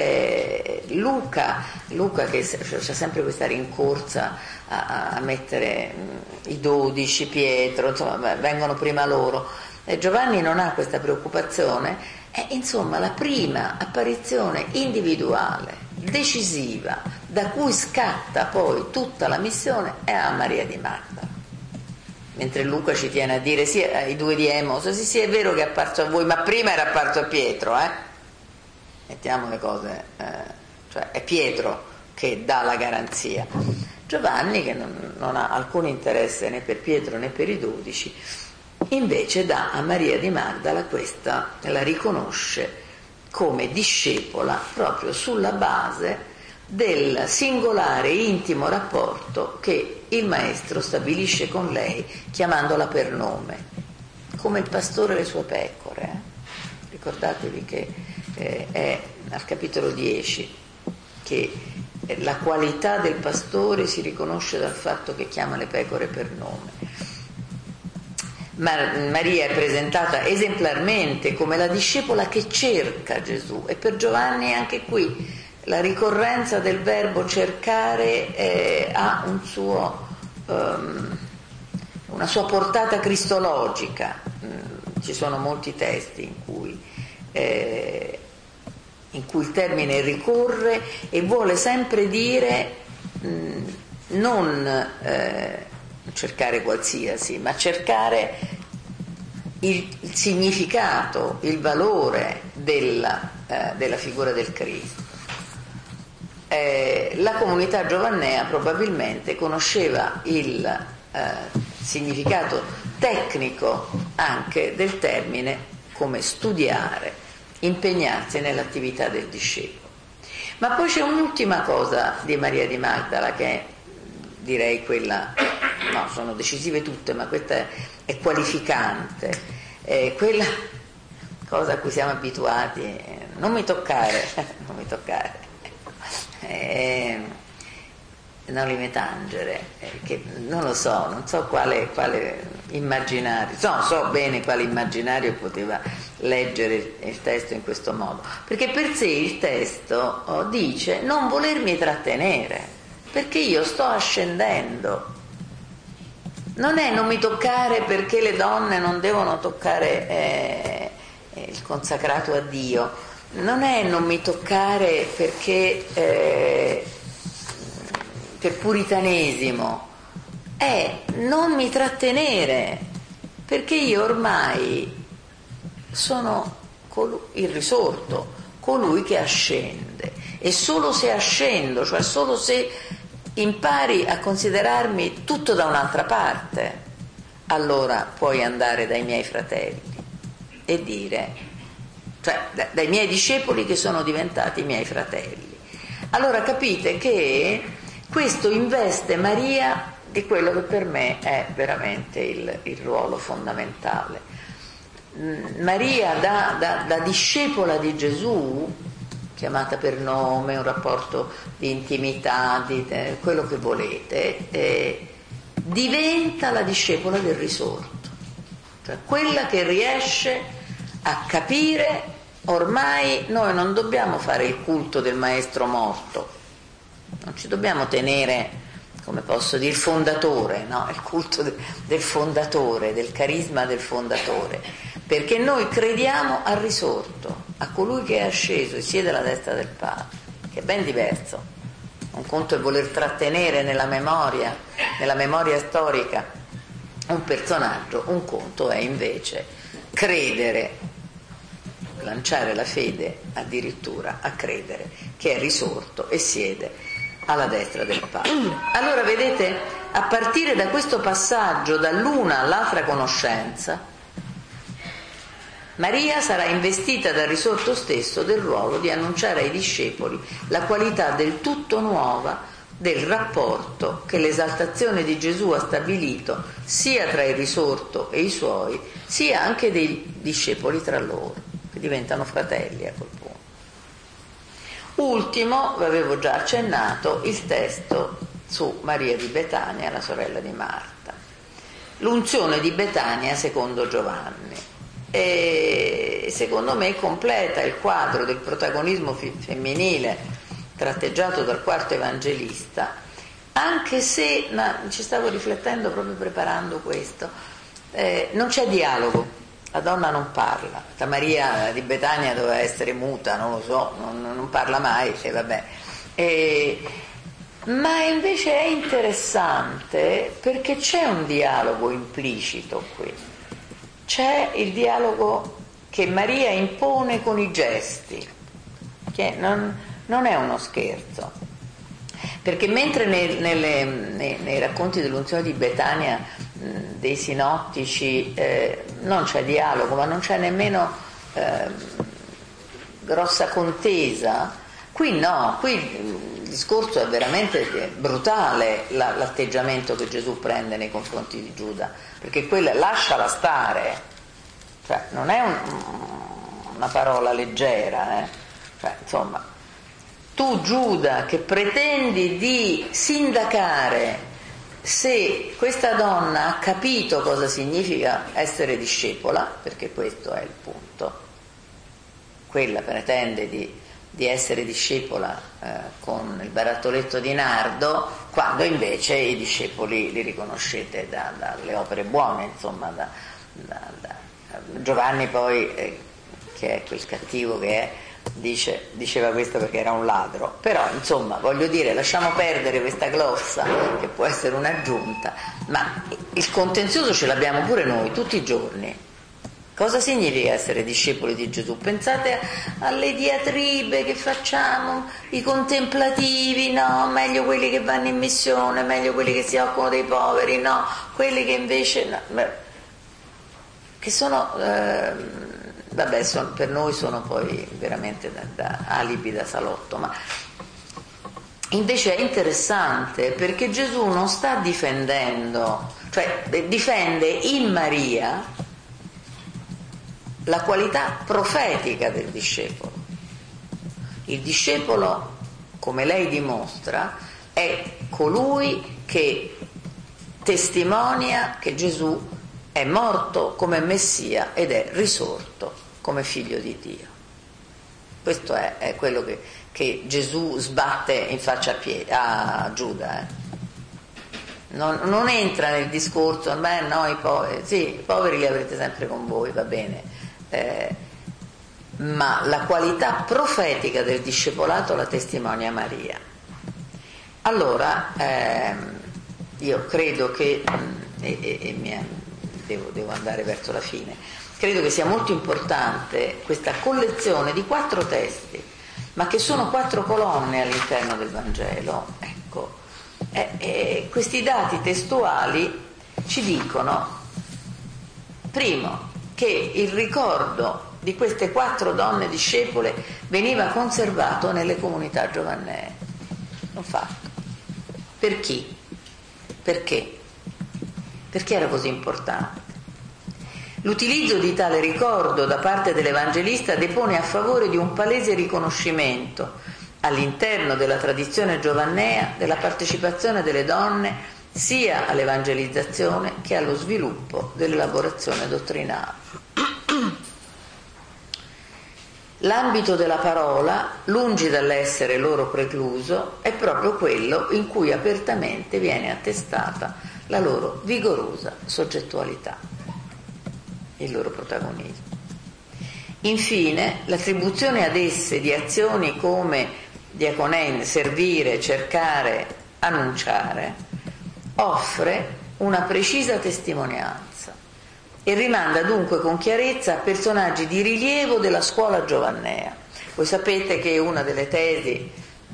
Luca che c'è sempre questa rincorsa a mettere i 12, Pietro, insomma, vengono prima loro, Giovanni non ha questa preoccupazione, insomma la prima apparizione individuale, decisiva, da cui scatta poi tutta la missione, è a Maria di Magdala. Mentre Luca ci tiene a dire, sì, ai due di Emos, sì, è vero che è apparso a voi, ma prima era apparso a Pietro, mettiamo le cose, cioè è Pietro che dà la garanzia. Giovanni, che non ha alcun interesse né per Pietro né per i 12, invece dà a Maria di Magdala questa, la riconosce come discepola proprio sulla base del singolare e intimo rapporto che il maestro stabilisce con lei, chiamandola per nome, come il pastore le sue pecore. Ricordatevi che è al capitolo 10 che la qualità del pastore si riconosce dal fatto che chiama le pecore per nome. Maria è presentata esemplarmente come la discepola che cerca Gesù, e per Giovanni anche qui la ricorrenza del verbo cercare ha una sua portata cristologica. Ci sono molti testi in cui il termine ricorre e vuole sempre dire non cercare qualsiasi, ma cercare il significato, il valore della figura del Cristo. La comunità giovannea probabilmente conosceva il significato tecnico anche del termine, come studiare, impegnarsi nell'attività del discepolo. Ma poi c'è un'ultima cosa di Maria di Magdala che direi quella, no, sono decisive tutte, ma questa è qualificante, quella cosa a cui siamo abituati, non mi toccare, non li metangere, che non lo so, non so quale immaginario, so bene quale immaginario poteva leggere il testo in questo modo, perché per sé il testo dice non volermi trattenere, perché io sto ascendendo. Non è non mi toccare perché le donne non devono toccare il consacrato a Dio, non è non mi toccare perché per puritanesimo, è non mi trattenere perché io ormai sono il risorto, colui che ascende, e solo se ascendo, cioè solo se impari a considerarmi tutto da un'altra parte, allora puoi andare dai miei fratelli e dire, cioè dai miei discepoli che sono diventati miei fratelli. Allora capite che questo investe Maria di quello che per me è veramente il ruolo fondamentale. Maria da discepola di Gesù, chiamata per nome, un rapporto di intimità, di quello che volete, diventa la discepola del risorto, cioè quella che riesce a capire ormai noi non dobbiamo fare il culto del maestro morto, non ci dobbiamo tenere, come posso dire, il fondatore, no? Il culto del fondatore, del carisma del fondatore, perché noi crediamo al risorto, a colui che è asceso e siede alla destra del Padre, che è ben diverso. Un conto è voler trattenere nella memoria storica un personaggio, un conto è invece credere, lanciare la fede addirittura a credere che è risorto e siede alla destra del Padre. Allora vedete, a partire da questo passaggio dall'una all'altra conoscenza, Maria sarà investita dal risorto stesso del ruolo di annunciare ai discepoli la qualità del tutto nuova del rapporto che l'esaltazione di Gesù ha stabilito sia tra il risorto e i suoi, sia anche dei discepoli tra loro, che diventano fratelli a quel punto. Ultimo, vi avevo già accennato, il testo su Maria di Betania, la sorella di Marta. L'unzione di Betania secondo Giovanni. E secondo me completa il quadro del protagonismo femminile tratteggiato dal quarto evangelista, anche se, ci stavo riflettendo proprio preparando questo, non c'è dialogo. La donna non parla, la Maria di Betania doveva essere muta, non lo so, non parla mai, vabbè. Ma invece è interessante perché c'è un dialogo implicito qui, c'è il dialogo che Maria impone con i gesti, che non è uno scherzo, perché mentre nei racconti dell'unzione di Betania dei sinottici non c'è dialogo, ma non c'è nemmeno grossa contesa, qui no, qui il discorso è veramente brutale, l'atteggiamento che Gesù prende nei confronti di Giuda, perché quella lasciala stare, cioè non è una parola leggera, cioè, insomma, tu Giuda che pretendi di sindacare se questa donna ha capito cosa significa essere discepola, perché questo è il punto, quella pretende di essere discepola con il barattoletto di nardo, quando invece i discepoli li riconoscete dalle opere buone, insomma, da Giovanni poi, che è quel cattivo che è, diceva questo perché era un ladro, però insomma voglio dire, lasciamo perdere questa glossa che può essere un'aggiunta, ma il contenzioso ce l'abbiamo pure noi tutti i giorni. Cosa significa essere discepoli di Gesù? Pensate alle diatribe che facciamo, i contemplativi, no, meglio quelli che vanno in missione, meglio quelli che si occupano dei poveri, no, quelli che invece no, che sono per noi sono poi veramente da alibi da salotto, ma invece è interessante perché Gesù non sta difendendo, cioè difende in Maria la qualità profetica del discepolo. Il discepolo, come lei dimostra, è colui che testimonia che Gesù è morto come Messia ed è risorto come figlio di Dio. Questo è quello che Gesù sbatte in faccia a Giuda. Non entra nel discorso, beh no, i poveri li avrete sempre con voi, va bene, ma la qualità profetica del discepolato la testimonia Maria. Allora io credo che devo andare verso la fine, credo che sia molto importante questa collezione di 4 testi, ma che sono 4 colonne all'interno del Vangelo. Ecco, questi dati testuali ci dicono, primo, che il ricordo di queste 4 donne discepole veniva conservato nelle comunità giovannee. Un fatto. Per chi? Perché? Perché era così importante? L'utilizzo di tale ricordo da parte dell'Evangelista depone a favore di un palese riconoscimento all'interno della tradizione giovannea della partecipazione delle donne sia all'evangelizzazione che allo sviluppo dell'elaborazione dottrinale. L'ambito della parola, lungi dall'essere loro precluso, è proprio quello in cui apertamente viene attestata la loro vigorosa soggettualità, il loro protagonismo. Infine, l'attribuzione ad esse di azioni come diaconen, servire, cercare, annunciare, offre una precisa testimonianza e rimanda dunque con chiarezza a personaggi di rilievo della scuola giovannea. Voi sapete che una delle tesi,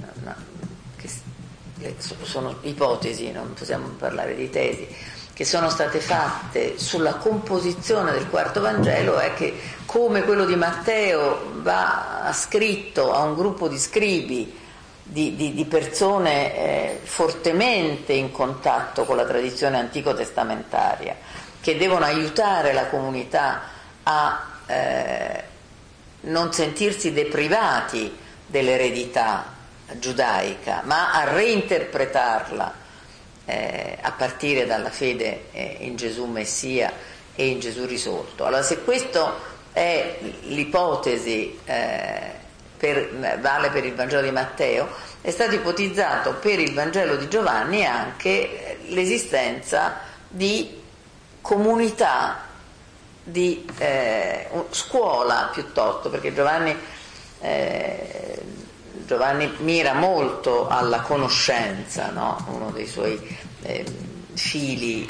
che sono ipotesi, non possiamo parlare di tesi, che sono state fatte sulla composizione del quarto Vangelo è che, come quello di Matteo va ascritto a un gruppo di scribi, di persone fortemente in contatto con la tradizione antico-testamentaria, che devono aiutare la comunità a non sentirsi deprivati dell'eredità giudaica, ma a reinterpretarla a partire dalla fede in Gesù Messia e in Gesù risorto. Allora, se questo è l'ipotesi vale per il Vangelo di Matteo, è stato ipotizzato per il Vangelo di Giovanni anche l'esistenza di comunità, di scuola piuttosto, perché Giovanni mira molto alla conoscenza, no? Uno dei suoi fili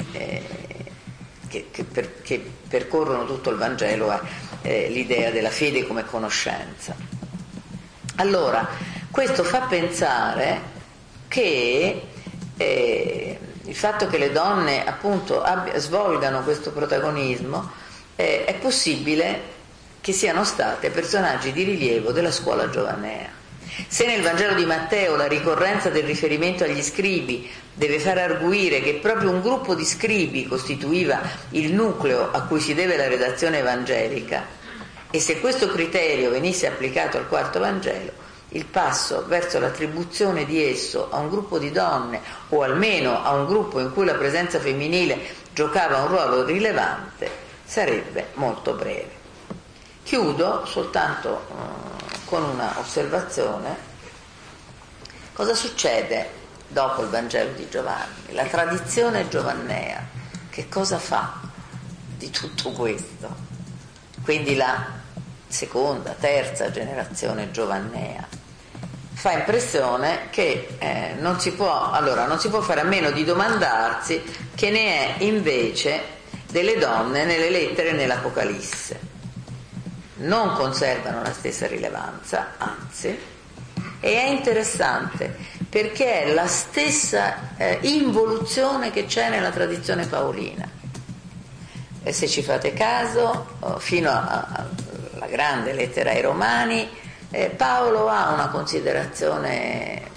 che percorrono tutto il Vangelo è l'idea della fede come conoscenza. Allora, questo fa pensare che il fatto che le donne appunto svolgano questo protagonismo è possibile che siano state personaggi di rilievo della scuola giovannea. Se nel Vangelo di Matteo la ricorrenza del riferimento agli scribi deve far arguire che proprio un gruppo di scribi costituiva il nucleo a cui si deve la redazione evangelica, e se questo criterio venisse applicato al quarto Vangelo, il passo verso l'attribuzione di esso a un gruppo di donne, o almeno a un gruppo in cui la presenza femminile giocava un ruolo rilevante, sarebbe molto breve. Chiudo soltanto con una osservazione. Cosa succede dopo il Vangelo di Giovanni? La tradizione giovannea che cosa fa di tutto questo? Quindi seconda, terza generazione giovannea, fa impressione che non si può fare a meno di domandarsi che ne è invece delle donne nelle lettere e nell'Apocalisse. Non conservano la stessa rilevanza, anzi, e è interessante perché è la stessa involuzione che c'è nella tradizione paolina. E se ci fate caso, fino alla grande lettera ai Romani, Paolo ha una considerazione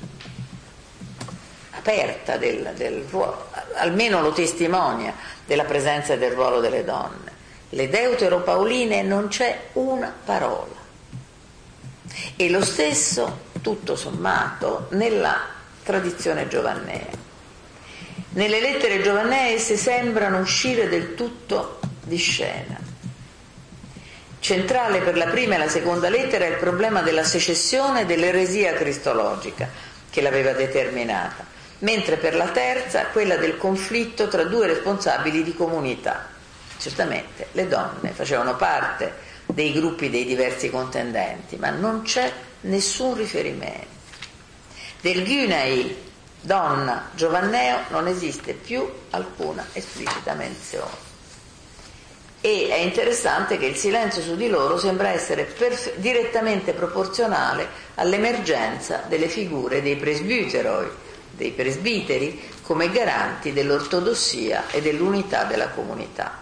aperta del ruolo, almeno lo testimonia, della presenza e del ruolo delle donne. Le deutero-paoline non c'è una parola. E lo stesso, tutto sommato, nella tradizione giovannea. Nelle lettere giovannee esse sembrano uscire del tutto di scena. Centrale per la prima e la seconda lettera è il problema della secessione e dell'eresia cristologica che l'aveva determinata, mentre per la terza quella del conflitto tra due responsabili di comunità. Certamente le donne facevano parte dei gruppi dei diversi contendenti, ma non c'è nessun riferimento. Del Gynai, donna giovanneo, non esiste più alcuna esplicita menzione. E è interessante che il silenzio su di loro sembra essere direttamente proporzionale all'emergenza delle figure dei presbiteri come garanti dell'ortodossia e dell'unità della comunità.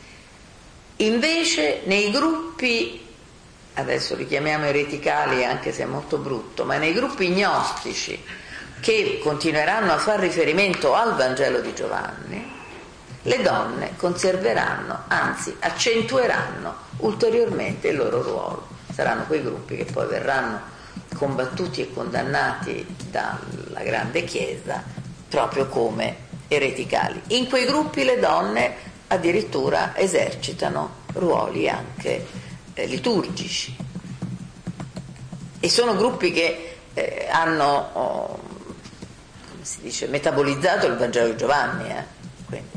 Invece nei gruppi, adesso li chiamiamo ereticali anche se è molto brutto, ma nei gruppi gnostici che continueranno a far riferimento al Vangelo di Giovanni, le donne conserveranno, anzi accentueranno ulteriormente il loro ruolo. Saranno quei gruppi che poi verranno combattuti e condannati dalla grande Chiesa proprio come ereticali. In quei gruppi le donne addirittura esercitano ruoli anche liturgici, e sono gruppi che hanno, come si dice, metabolizzato il Vangelo di Giovanni. Quindi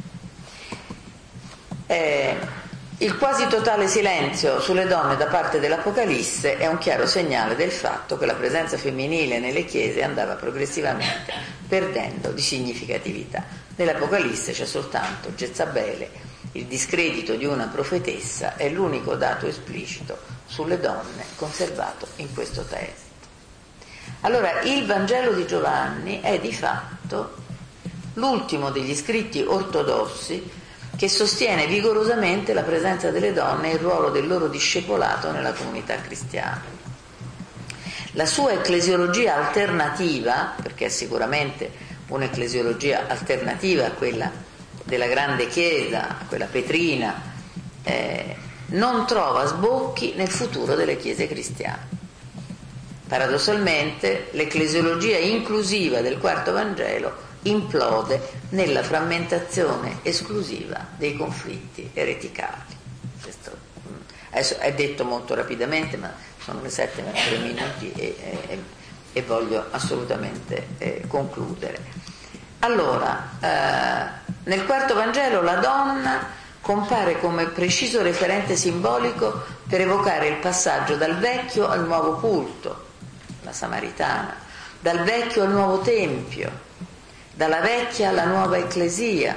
il quasi totale silenzio sulle donne da parte dell'Apocalisse è un chiaro segnale del fatto che la presenza femminile nelle chiese andava progressivamente perdendo di significatività. Nell'Apocalisse c'è soltanto Jezabele, il discredito di una profetessa è l'unico dato esplicito sulle donne conservato in questo testo. Allora il Vangelo di Giovanni è di fatto l'ultimo degli scritti ortodossi che sostiene vigorosamente la presenza delle donne e il ruolo del loro discepolato nella comunità cristiana. La sua ecclesiologia alternativa, perché è sicuramente un'ecclesiologia alternativa a quella della grande Chiesa, a quella petrina, non trova sbocchi nel futuro delle chiese cristiane. Paradossalmente l'ecclesiologia inclusiva del quarto Vangelo implode nella frammentazione esclusiva dei conflitti ereticali. Questo adesso è detto molto rapidamente, ma sono le 7:03 minuti e voglio assolutamente concludere. Allora, nel quarto Vangelo la donna compare come preciso referente simbolico per evocare il passaggio dal vecchio al nuovo culto, la Samaritana, dal vecchio al nuovo tempio, dalla vecchia alla nuova ecclesia,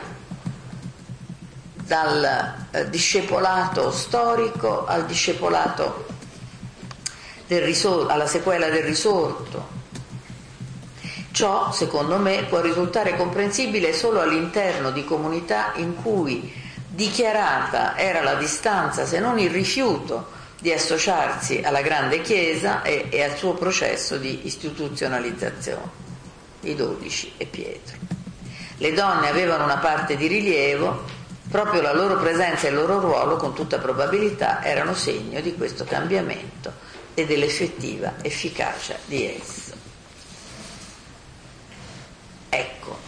dal discepolato storico al discepolato alla sequela del risorto. Ciò, secondo me, può risultare comprensibile solo all'interno di comunità in cui dichiarata era la distanza, se non il rifiuto, di associarsi alla grande Chiesa e al suo processo di istituzionalizzazione. I 12 e Pietro. Le donne avevano una parte di rilievo, proprio la loro presenza e il loro ruolo con tutta probabilità erano segno di questo cambiamento e dell'effettiva efficacia di esso. Ecco,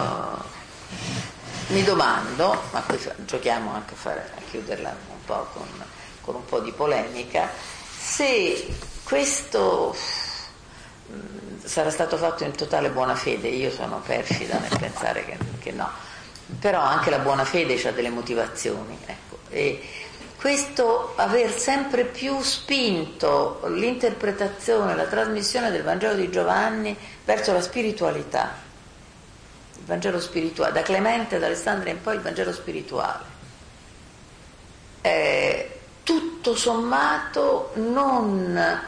mi domando, ma poi giochiamo anche a chiuderla un po' con un po' di polemica, se questo sarà stato fatto in totale buona fede. Io sono perfida nel pensare che no, però anche la buona fede ha delle motivazioni, ecco. E questo aver sempre più spinto l'interpretazione, la trasmissione del Vangelo di Giovanni verso la spiritualità, il Vangelo spirituale, da Clemente, da Alessandria in poi il Vangelo spirituale. Tutto sommato non,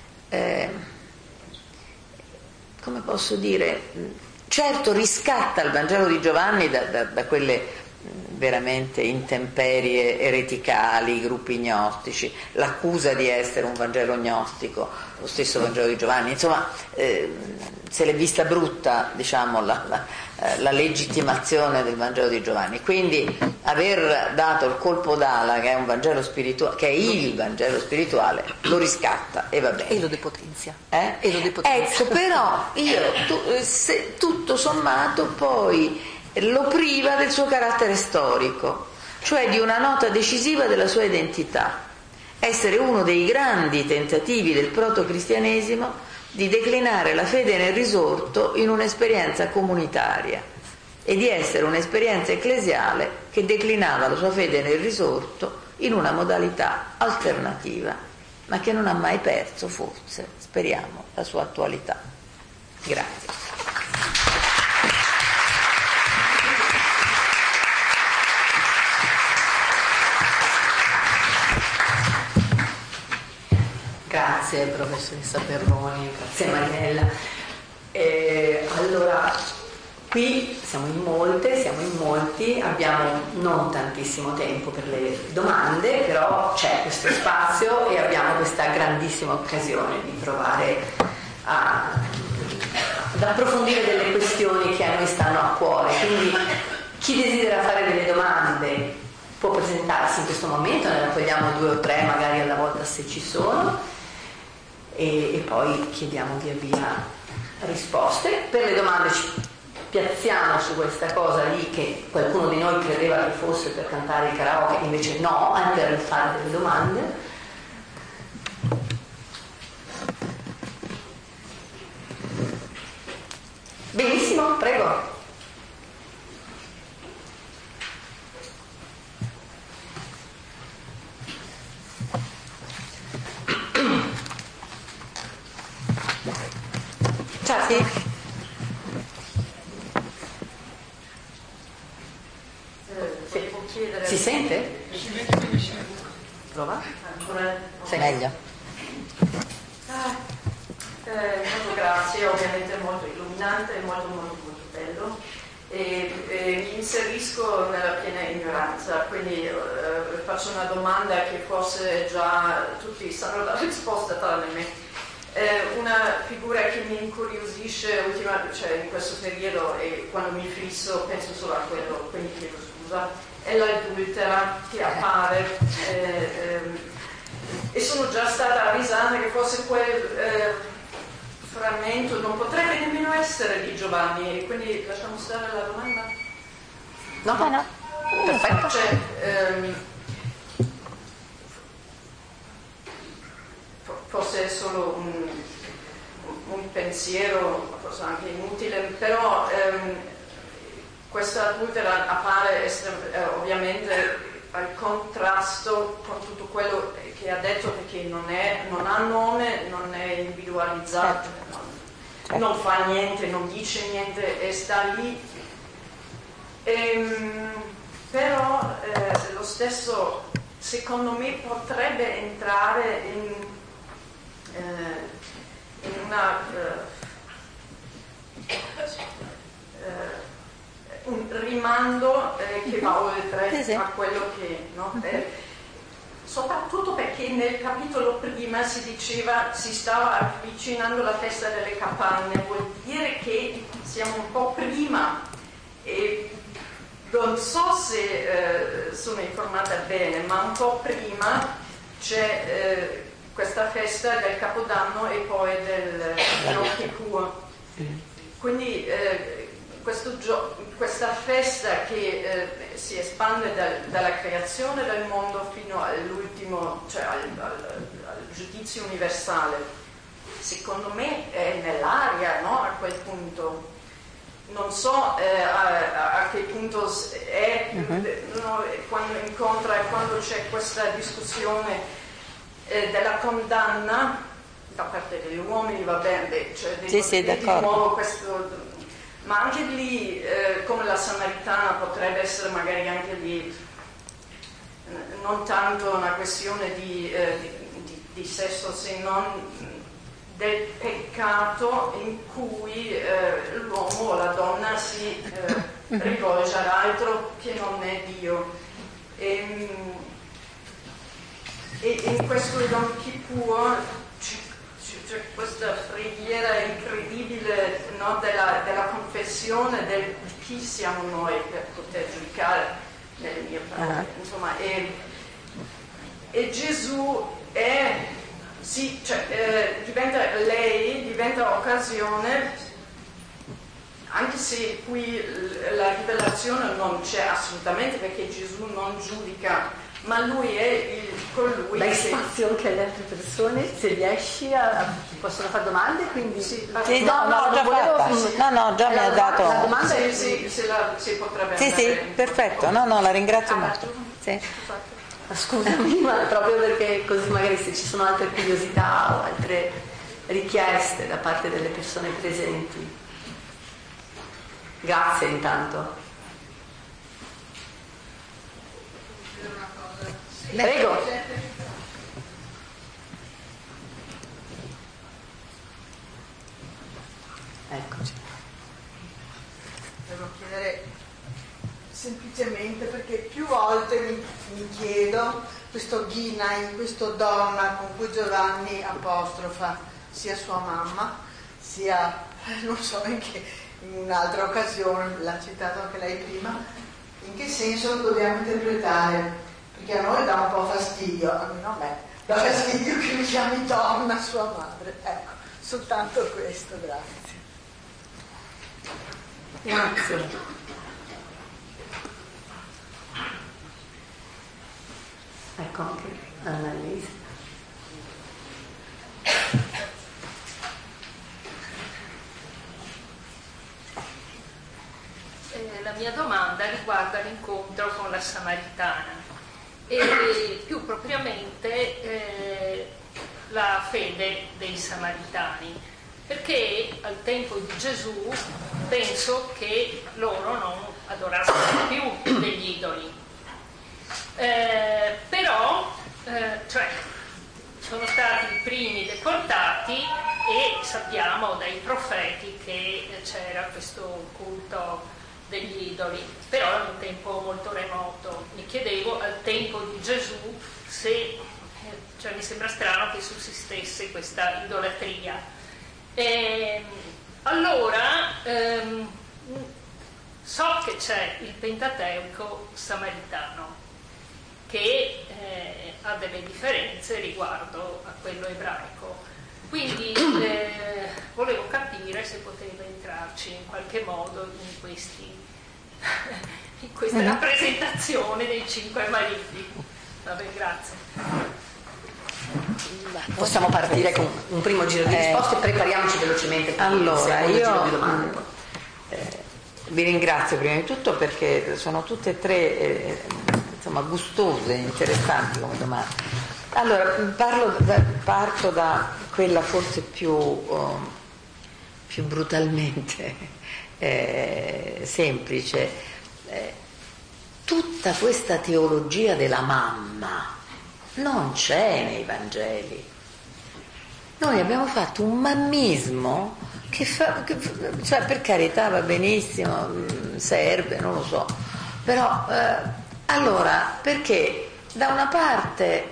come posso dire, certo riscatta il Vangelo di Giovanni da quelle veramente intemperie ereticali, gruppi gnostici, l'accusa di essere un Vangelo gnostico, lo stesso Vangelo di Giovanni, insomma se l'è vista brutta, diciamo, la legittimazione del Vangelo di Giovanni. Quindi aver dato il colpo d'ala, che è un Vangelo spirituale, che è il Vangelo spirituale, lo riscatta e va bene. E lo depotenzia. E lo depotenzia. Ecco, però tutto sommato poi lo priva del suo carattere storico, cioè di una nota decisiva della sua identità, essere uno dei grandi tentativi del proto-cristianesimo di declinare la fede nel risorto in un'esperienza comunitaria e di essere un'esperienza ecclesiale che declinava la sua fede nel risorto in una modalità alternativa, ma che non ha mai perso, forse, speriamo, la sua attualità. Grazie. Grazie professoressa Perroni, grazie Mariella. Allora, qui siamo in molti, abbiamo non tantissimo tempo per le domande, però c'è questo spazio e abbiamo questa grandissima occasione di provare ad approfondire delle questioni che a noi stanno a cuore. Quindi chi desidera fare delle domande può presentarsi in questo momento, ne raccogliamo 2 o 3 magari alla volta se ci sono. E poi chiediamo via via risposte. Per le domande ci piazziamo su questa cosa lì che qualcuno di noi credeva che fosse per cantare il karaoke, invece no, è per fare delle domande. Benissimo, prego. Ciao, sì. Si sente? Prova? Sì. Meglio. Molto grazie, ovviamente molto illuminante, molto bello. Mi inserisco nella piena ignoranza, quindi faccio una domanda che forse già tutti sanno la risposta tranne me. Una figura che mi incuriosisce cioè in questo periodo, e quando mi fisso penso solo a quello, quindi chiedo scusa, è l'adultera che appare e sono già stata avvisata che forse quel frammento non potrebbe nemmeno essere di Giovanni, e quindi lasciamo stare la domanda? No, perfetto. Cioè, forse è solo un pensiero, forse anche inutile, però questa adultera appare ovviamente al contrasto con tutto quello che ha detto, perché non ha nome, non è individualizzato, non fa niente, non dice niente e sta lì. Però lo stesso secondo me potrebbe entrare in una un rimando che va oltre a quello che soprattutto perché nel capitolo prima si diceva si stava avvicinando la festa delle capanne, vuol dire che siamo un po' prima, e non so se sono informata bene, ma un po' prima c'è questa festa del Capodanno e poi del Yom Kippur. Quindi questa festa che si espande dalla creazione del mondo fino all'ultimo, cioè al giudizio universale, secondo me è nell'aria, no? A quel punto. non so a che punto è quando incontra, quando c'è questa discussione della condanna da parte degli uomini, va bene, cioè di nuovo questo, ma anche lì come la Samaritana potrebbe essere magari anche lì non tanto una questione di sesso, se non del peccato in cui l'uomo o la donna si rivolge all'altro che non è Dio. E in questo Yom Kippur c'è questa preghiera incredibile, no, della confessione di chi siamo noi per poter giudicare nelle mie parole. Insomma, e Gesù è... Sì, cioè, diventa occasione, anche se qui la rivelazione non c'è assolutamente, perché Gesù non giudica, ma lui è colui dai che... spazio anche alle altre persone, se riesci possono fare domande, quindi... Sì, già mi ha dato... La domanda è se potrebbe Sì, perfetto, la ringrazio molto. Sì. Scusami, ma proprio perché così magari se ci sono altre curiosità o altre richieste da parte delle persone presenti. Grazie intanto. Prego. Eccoci. Devo chiedere semplicemente perché più volte mi chiedo questo Ginai, questa donna con cui Giovanni apostrofa sia sua mamma, sia, non so in un'altra occasione, l'ha citato anche lei prima, in che senso lo dobbiamo interpretare? Perché a noi dà un po' fastidio, a me non dà fastidio che mi chiami donna sua madre. Ecco, soltanto questo, grazie. Grazie. Ecco anche Annalisa. La mia domanda riguarda l'incontro con la Samaritana e più propriamente la fede dei Samaritani, perché al tempo di Gesù penso che loro non adorassero più degli idoli. Però sono stati i primi deportati e sappiamo dai profeti che c'era questo culto degli idoli, però era un tempo molto remoto. Mi chiedevo al tempo di Gesù se mi sembra strano che sussistesse questa idolatria. Allora so che c'è il Pentateuco samaritano che ha delle differenze riguardo a quello ebraico, quindi volevo capire se poteva entrarci in qualche modo in questa rappresentazione dei 5 mariti. Vabbè, grazie. Possiamo partire con un primo giro di risposte, prepariamoci velocemente. Allora, io io giro di domande. Vi ringrazio prima di tutto perché sono tutte e tre gustose, interessanti come domande. Allora, parto da quella forse più brutalmente semplice. Tutta questa teologia della mamma non c'è nei Vangeli. Noi abbiamo fatto un mammismo cioè per carità va benissimo, serve, non lo so, però allora perché da una parte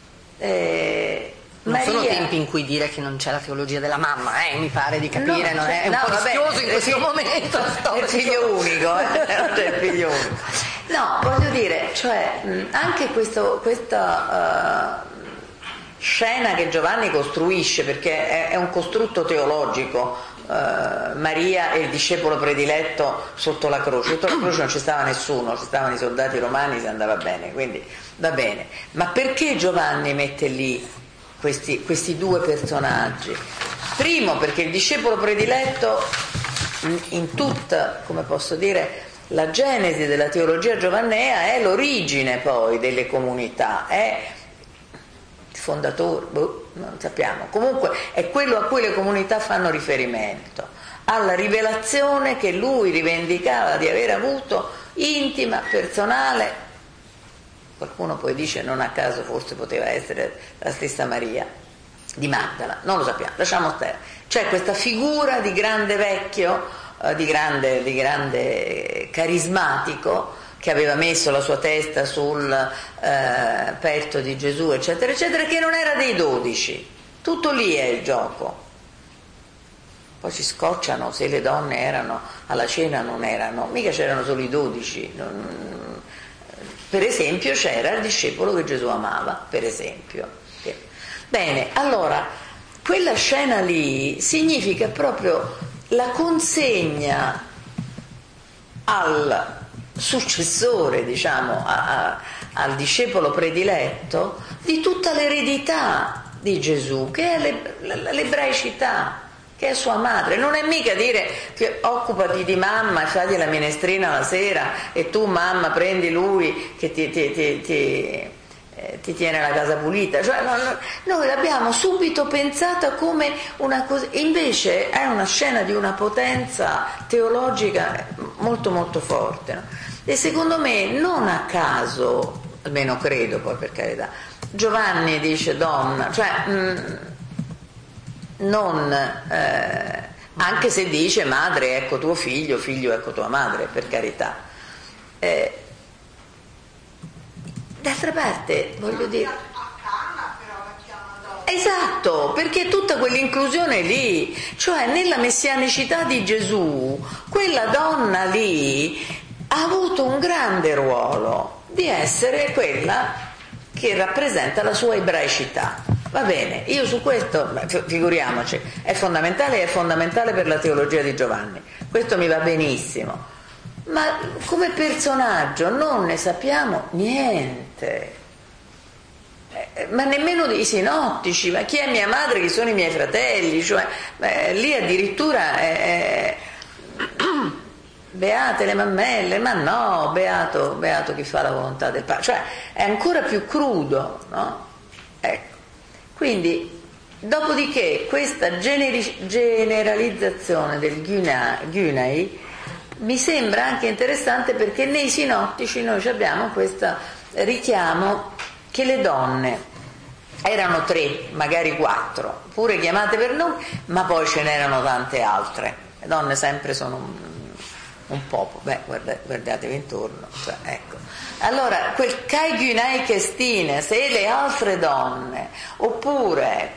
non Maria... sono tempi in cui dire che non c'è la teologia della mamma, mi pare di capire, è un po' rischioso in questo momento. È il figlio unico, non c'è il figlio unico. No, voglio dire, cioè anche questa scena che Giovanni costruisce, perché è un costrutto teologico, Maria e il discepolo prediletto sotto la croce. Sotto la croce non ci stava nessuno, ci stavano i soldati romani, si andava bene, quindi va bene. Ma perché Giovanni mette lì questi due personaggi? Primo, perché il discepolo prediletto in tutta, come posso dire, la genesi della teologia giovannea è l'origine poi delle comunità, è il fondatore, non sappiamo, comunque è quello a cui le comunità fanno riferimento, alla rivelazione che lui rivendicava di aver avuto, intima, personale. Qualcuno poi dice non a caso forse poteva essere la stessa Maria di Magdala, non lo sappiamo, lasciamo stare. C'è questa figura di grande vecchio, di grande carismatico, che aveva messo la sua testa sul petto di Gesù, eccetera, eccetera, che non era dei 12. Tutto lì è il gioco. Poi ci scocciano se le donne erano alla cena, non erano, mica c'erano solo i 12. Per esempio c'era il discepolo che Gesù amava, per esempio. Bene, allora, quella scena lì significa proprio la consegna al successore, diciamo, al discepolo prediletto, di tutta l'eredità di Gesù, che è l'ebraicità, che è sua madre. Non è mica dire che occupati di mamma e fagli la minestrina la sera e tu mamma prendi lui che ti tiene la casa pulita. Cioè, noi l'abbiamo subito pensata come una cosa, invece è una scena di una potenza teologica molto molto forte, no? E secondo me non a caso, almeno credo, poi per carità, Giovanni dice donna, cioè non anche se dice madre ecco tuo figlio, figlio ecco tua madre, per carità, d'altra parte voglio dire, esatto, perché tutta quell'inclusione lì, cioè nella messianicità di Gesù quella donna lì ha avuto un grande ruolo di essere quella che rappresenta la sua ebraicità. Va bene, io su questo, figuriamoci, è fondamentale per la teologia di Giovanni, questo mi va benissimo, ma come personaggio non ne sappiamo niente, ma nemmeno dei sinottici, ma chi è mia madre, chi sono i miei fratelli, cioè lì addirittura beate le mammelle, ma no, beato chi fa la volontà del Padre, cioè è ancora più crudo, no? Ecco. Quindi, dopodiché, questa generalizzazione del Gunai mi sembra anche interessante, perché nei sinottici noi abbiamo questo richiamo che le donne erano 3, magari 4, pure chiamate per nome, ma poi ce n'erano tante altre. Le donne sempre sono un popolo, guardatevi intorno, cioè, ecco. Allora, quel Kai Gunai Chestine, se le altre donne, oppure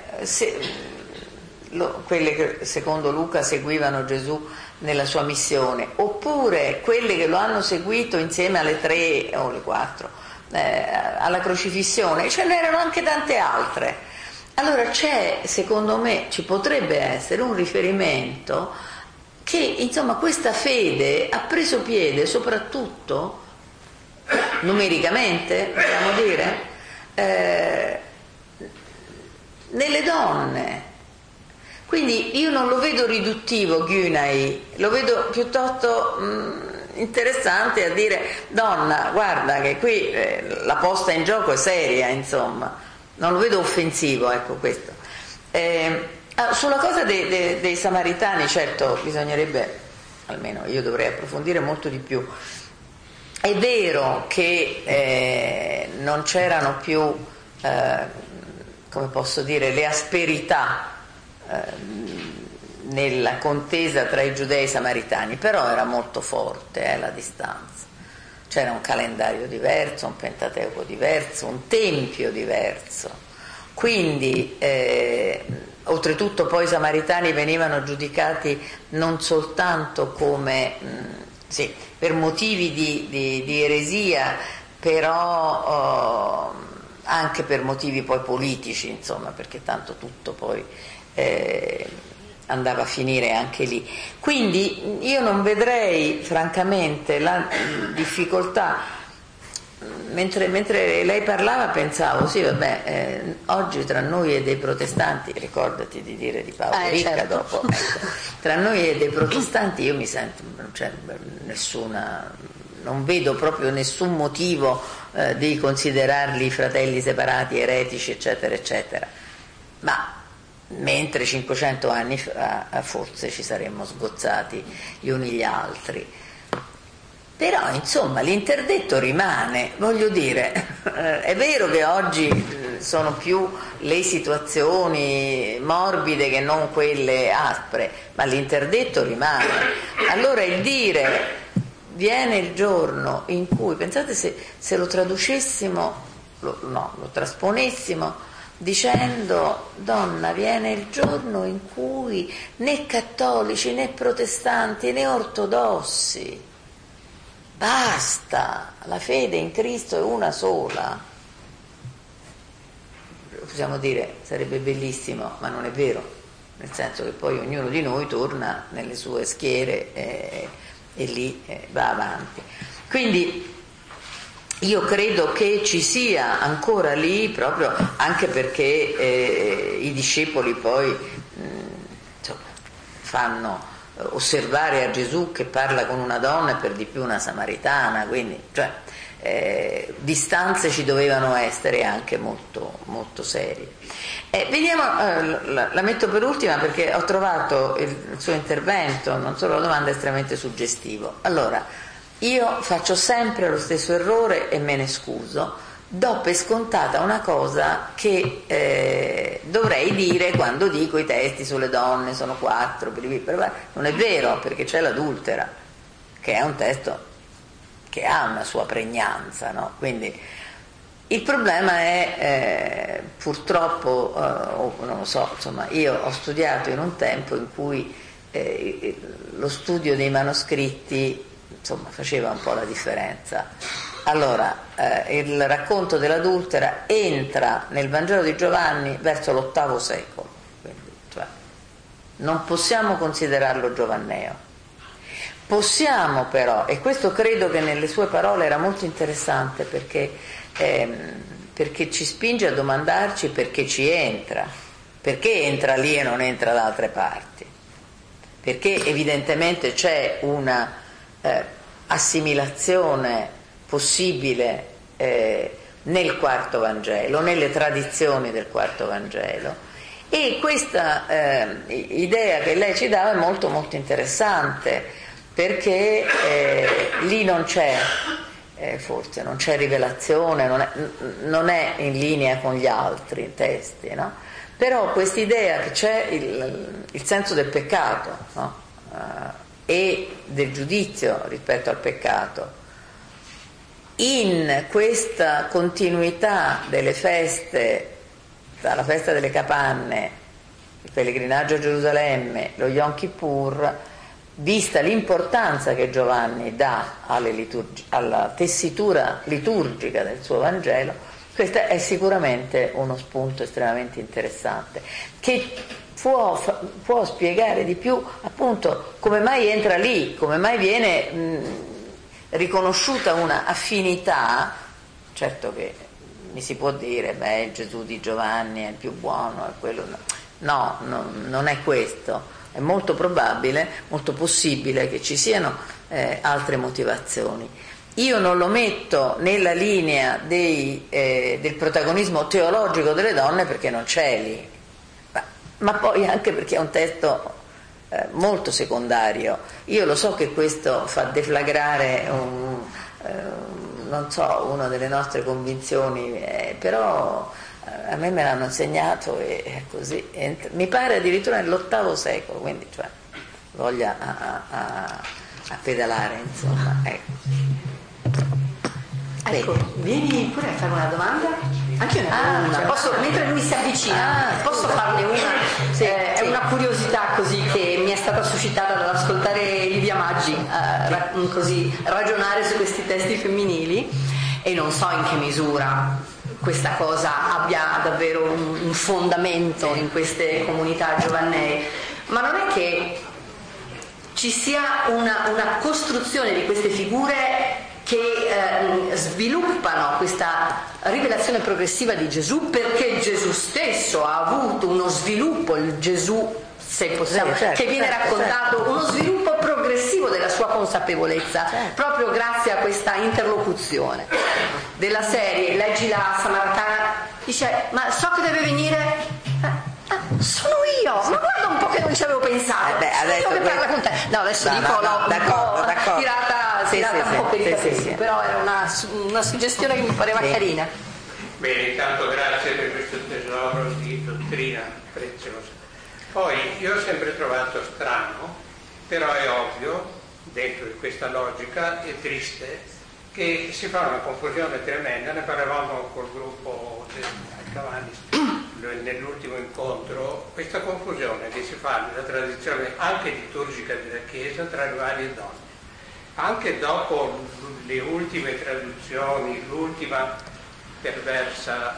quelle che secondo Luca seguivano Gesù nella sua missione, oppure quelle che lo hanno seguito insieme alle 3 o le 4 alla crocifissione, ce n'erano anche tante altre. Allora c'è, secondo me, ci potrebbe essere un riferimento che, insomma, questa fede ha preso piede soprattutto numericamente, possiamo dire, nelle donne. Quindi io non lo vedo riduttivo Gunai, lo vedo piuttosto interessante a dire donna, guarda che qui la posta in gioco è seria, insomma, non lo vedo offensivo, ecco questo. Sulla cosa dei samaritani, certo bisognerebbe, almeno io dovrei approfondire molto di più. È vero che non c'erano più, come posso dire, le asperità nella contesa tra i giudei e i samaritani, però era molto forte la distanza. C'era un calendario diverso, un pentateuco diverso, un tempio diverso. Quindi, oltretutto poi i samaritani venivano giudicati non soltanto come, per motivi di eresia, però anche per motivi poi politici, insomma, perché tanto tutto poi andava a finire anche lì. Quindi io non vedrei francamente la difficoltà mentre lei parlava pensavo, sì vabbè, oggi tra noi e dei protestanti, ricordati di dire di Paolo Ricca, certo. dopo, ecco, tra noi e dei protestanti io mi sento, non c'è non vedo proprio nessun motivo di considerarli fratelli separati, eretici, eccetera, eccetera. Ma mentre 500 anni fa forse ci saremmo sgozzati gli uni gli altri. Però insomma l'interdetto rimane, voglio dire, è vero che oggi sono più le situazioni morbide che non quelle aspre, ma l'interdetto rimane. Allora il dire viene il giorno in cui, pensate se lo traducessimo, lo trasponessimo dicendo: donna, viene il giorno in cui né cattolici né protestanti né ortodossi, basta, la fede in Cristo è una sola. Possiamo dire sarebbe bellissimo, ma non è vero, nel senso che poi ognuno di noi torna nelle sue schiere e lì va avanti. Quindi io credo che ci sia ancora lì, proprio anche perché i discepoli poi insomma, fanno osservare a Gesù che parla con una donna e per di più una samaritana, quindi distanze ci dovevano essere anche molto, molto serie. Veniamo, la metto per ultima perché ho trovato il suo intervento, non solo la domanda, estremamente suggestivo. Allora, io faccio sempre lo stesso errore e me ne scuso, do per scontata una cosa che dovrei dire quando dico i testi sulle donne sono 4, non è vero, perché c'è l'adultera, che è un testo che ha una sua pregnanza, no? Quindi il problema è purtroppo, non lo so, insomma, io ho studiato in un tempo in cui lo studio dei manoscritti insomma faceva un po' la differenza. Allora, il racconto dell'adultera entra nel Vangelo di Giovanni verso l'VIII secolo, quindi, cioè, non possiamo considerarlo giovanneo. Possiamo però, e questo credo che nelle sue parole era molto interessante perché ci spinge a domandarci perché ci entra, perché entra lì e non entra da altre parti, perché evidentemente c'è una assimilazione possibile nel quarto Vangelo, nelle tradizioni del quarto Vangelo, e questa idea che lei ci dava è molto molto interessante perché lì non c'è forse non c'è rivelazione, non è in linea con gli altri testi, no? Però quest'idea che c'è il senso del peccato, no? E del giudizio rispetto al peccato in questa continuità delle feste, dalla festa delle capanne, il pellegrinaggio a Gerusalemme, lo Yom Kippur, vista l'importanza che Giovanni dà alla tessitura liturgica del suo Vangelo, questo è sicuramente uno spunto estremamente interessante che può spiegare di più appunto come mai entra lì, come mai viene riconosciuta una affinità. Certo che mi si può dire il Gesù di Giovanni è il più buono, è quello no, non è questo. È molto probabile, molto possibile che ci siano altre motivazioni. Io non lo metto nella linea del protagonismo teologico delle donne perché non c'è lì, ma poi anche perché è un testo molto secondario. Io lo so che questo fa deflagrare una delle nostre convinzioni, però a me l'hanno insegnato e è così. Mi pare addirittura nell'VIII secolo, quindi cioè, voglia a pedalare, insomma. Ecco, vieni pure a fare una domanda. Anche io ne ho una. Posso, mentre lui si avvicina, posso farne una? Sì, è una curiosità così che mi è stata suscitata dall'ascoltare Livia Maggi così ragionare su questi testi femminili, e non so in che misura questa cosa abbia davvero un fondamento in queste comunità giovannee, ma non è che ci sia una costruzione di queste figure che sviluppano questa rivelazione progressiva di Gesù, perché Gesù stesso ha avuto uno sviluppo, il Gesù, se possiamo, che viene raccontato, uno sviluppo progressivo della sua consapevolezza, proprio grazie a questa interlocuzione della serie. Leggi la Samaritana, dice: ma so che deve venire, sono io, ma guarda un po' che non ci avevo pensato, sono io che parla con te. No, adesso dico d'accordo. tirata un po' per i capelli, però era una suggestione che mi pareva carina. Bene, intanto grazie per questo tesoro di dottrina preziosa. Poi io ho sempre trovato strano, però è ovvio, dentro di questa logica è triste, che si fa una confusione tremenda. Ne parlavamo col gruppo ai Cavalli nell'ultimo incontro, questa confusione che si fa nella tradizione anche liturgica della Chiesa tra le varie donne. Anche dopo le ultime traduzioni, l'ultima perversa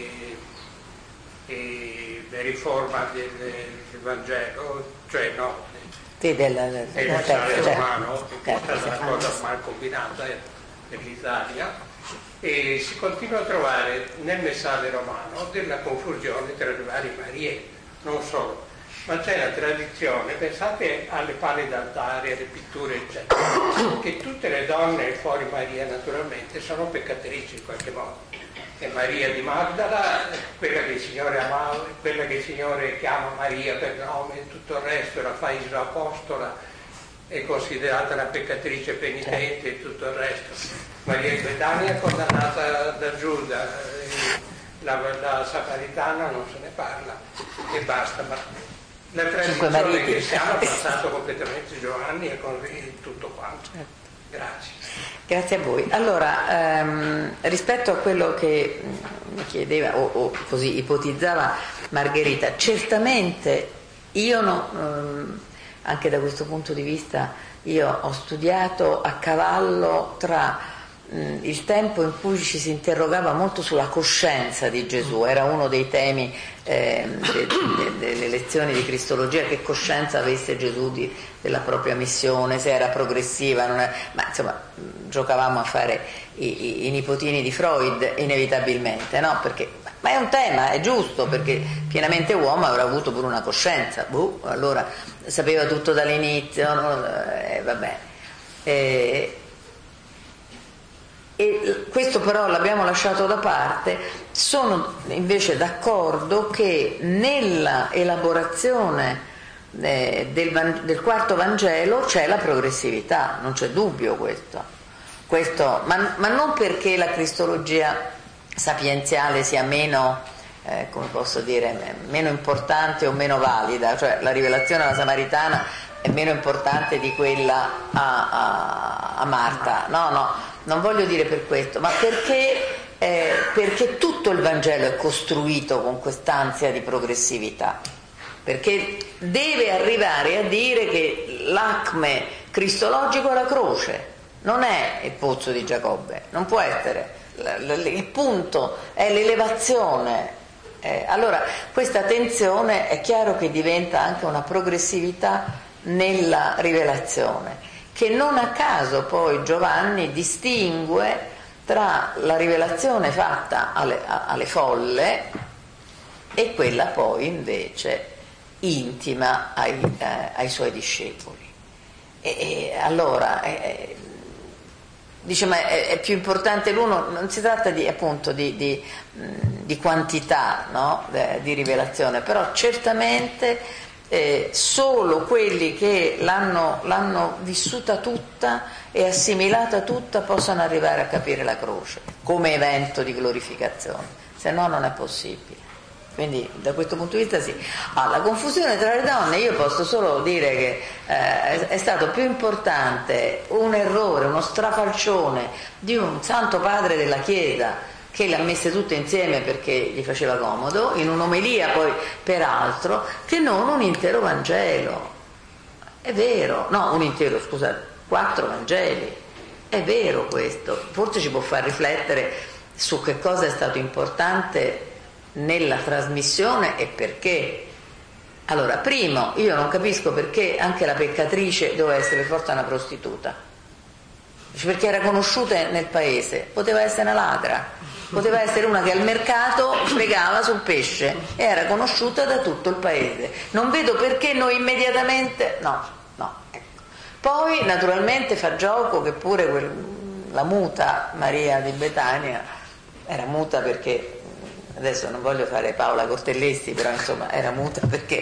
riforma del Vangelo, cioè no, del messaggio romano, che è stata una cosa mal combinata per l'Italia, e si continua a trovare nel messaggio romano della confusione tra le varie Marie, non solo, ma c'è la tradizione, pensate alle pale d'altare, alle pitture eccetera, che tutte le donne fuori Maria naturalmente sono peccatrici in qualche modo. E Maria di Magdala, quella che il Signore amava, quella che il Signore chiama Maria per nome, e tutto il resto la fa Isla Apostola, è considerata la peccatrice penitente e tutto il resto. Maria di Betania è condannata da Giuda, la Samaritana non se ne parla e basta. Ma la tradizione cristiana ha passato completamente Giovanni e tutto quanto. Grazie. Grazie a voi. Allora, rispetto a quello che mi chiedeva o così ipotizzava Margherita, certamente io anche da questo punto di vista io ho studiato a cavallo tra il tempo in cui ci si interrogava molto sulla coscienza di Gesù, era uno dei temi delle lezioni di Cristologia, che coscienza avesse Gesù della propria missione, se era progressiva, ma insomma giocavamo a fare i nipotini di Freud inevitabilmente, no? Ma è un tema, è giusto, perché pienamente uomo avrà avuto pure una coscienza, allora sapeva tutto dall'inizio, vabbè. E questo però l'abbiamo lasciato da parte. Sono invece d'accordo che nella elaborazione del quarto Vangelo c'è la progressività, non c'è dubbio questo, ma non perché la cristologia sapienziale sia meno, come posso dire, meno importante o meno valida, cioè la rivelazione alla Samaritana è meno importante di quella a Marta, no, non voglio dire per questo, ma perché tutto il Vangelo è costruito con quest'ansia di progressività, perché deve arrivare a dire che l'acme cristologico è la croce, non è il pozzo di Giacobbe, non può essere, il punto è l'elevazione. Allora questa tensione è chiaro che diventa anche una progressività nella rivelazione, che non a caso poi Giovanni distingue tra la rivelazione fatta alle folle e quella poi invece intima ai suoi discepoli. E allora dice, ma è più importante l'uno, non si tratta appunto di quantità, no? Di rivelazione, però certamente solo quelli che l'hanno vissuta tutta e assimilata tutta possono arrivare a capire la croce come evento di glorificazione, se no non è possibile. Quindi da questo punto di vista sì. La confusione tra le donne, io posso solo dire che è stato più importante un errore, uno strafalcione di un santo padre della Chiesa che le ha messe tutte insieme perché gli faceva comodo, in un'omelia poi peraltro, che non un intero Vangelo. È vero, no, un intero, scusate, 4 Vangeli. È vero questo, forse ci può far riflettere su che cosa è stato importante nella trasmissione e perché. Allora, primo, io non capisco perché anche la peccatrice doveva essere per forza una prostituta. perché era conosciuta nel paese, poteva essere una ladra, poteva essere una che al mercato fregava sul pesce, era conosciuta da tutto il paese. Non vedo perché noi immediatamente no, ecco. Poi naturalmente fa gioco che pure la muta Maria di Betania era muta perché, adesso non voglio fare Paola Cortellesi, però insomma era muta perché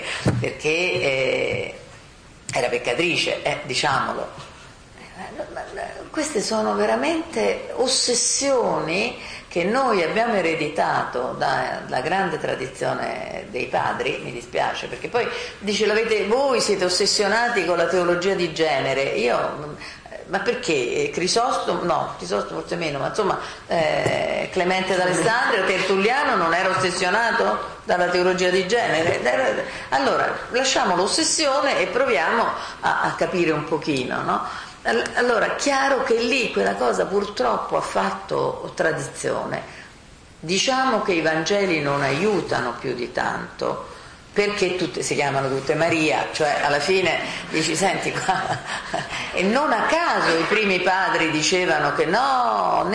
era peccatrice, diciamolo. Queste sono veramente ossessioni che noi abbiamo ereditato dalla grande tradizione dei padri, mi dispiace, perché poi dice voi siete ossessionati con la teologia di genere. Ma perché? Crisostomo forse meno, ma insomma Clemente d'Alessandria, Tertulliano non era ossessionato dalla teologia di genere? Allora lasciamo l'ossessione e proviamo a capire un pochino, no? Allora, chiaro che lì quella cosa purtroppo ha fatto tradizione. Diciamo che i Vangeli non aiutano più di tanto, perché si chiamano tutte Maria, cioè alla fine dici, senti qua, e non a caso i primi padri dicevano che no,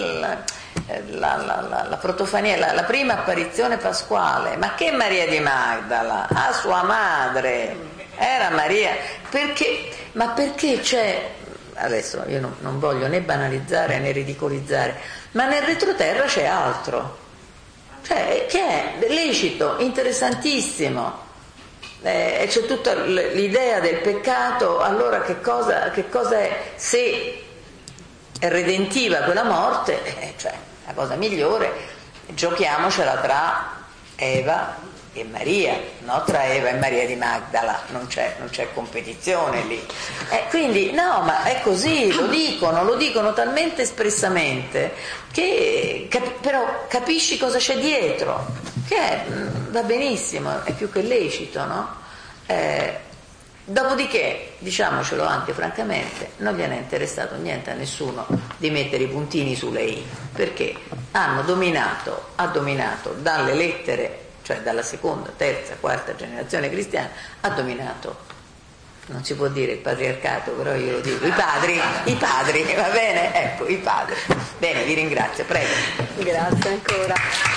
la protofania, la prima apparizione pasquale, ma che Maria di Magdala? Ah, sua madre era Maria, perché c'è, adesso io non voglio né banalizzare né ridicolizzare, ma nel retroterra c'è altro, cioè che è lecito, interessantissimo, c'è tutta l'idea del peccato. Allora che cosa è? Se è redentiva quella morte, cioè la cosa migliore, giochiamocela tra Eva e Maria, no tra Eva e Maria di Magdala, non c'è competizione lì. Quindi no, ma è così, lo dicono talmente espressamente che però capisci cosa c'è dietro, che va benissimo, è più che lecito, no? Dopodiché, diciamocelo anche francamente, non gliene è interessato niente a nessuno di mettere i puntini sulle i, perché ha dominato dalle lettere, cioè dalla seconda, terza, quarta generazione cristiana, ha dominato, non si può dire il patriarcato, però io lo dico, i padri, va bene? Ecco, i padri. Bene, vi ringrazio, prego. Grazie ancora.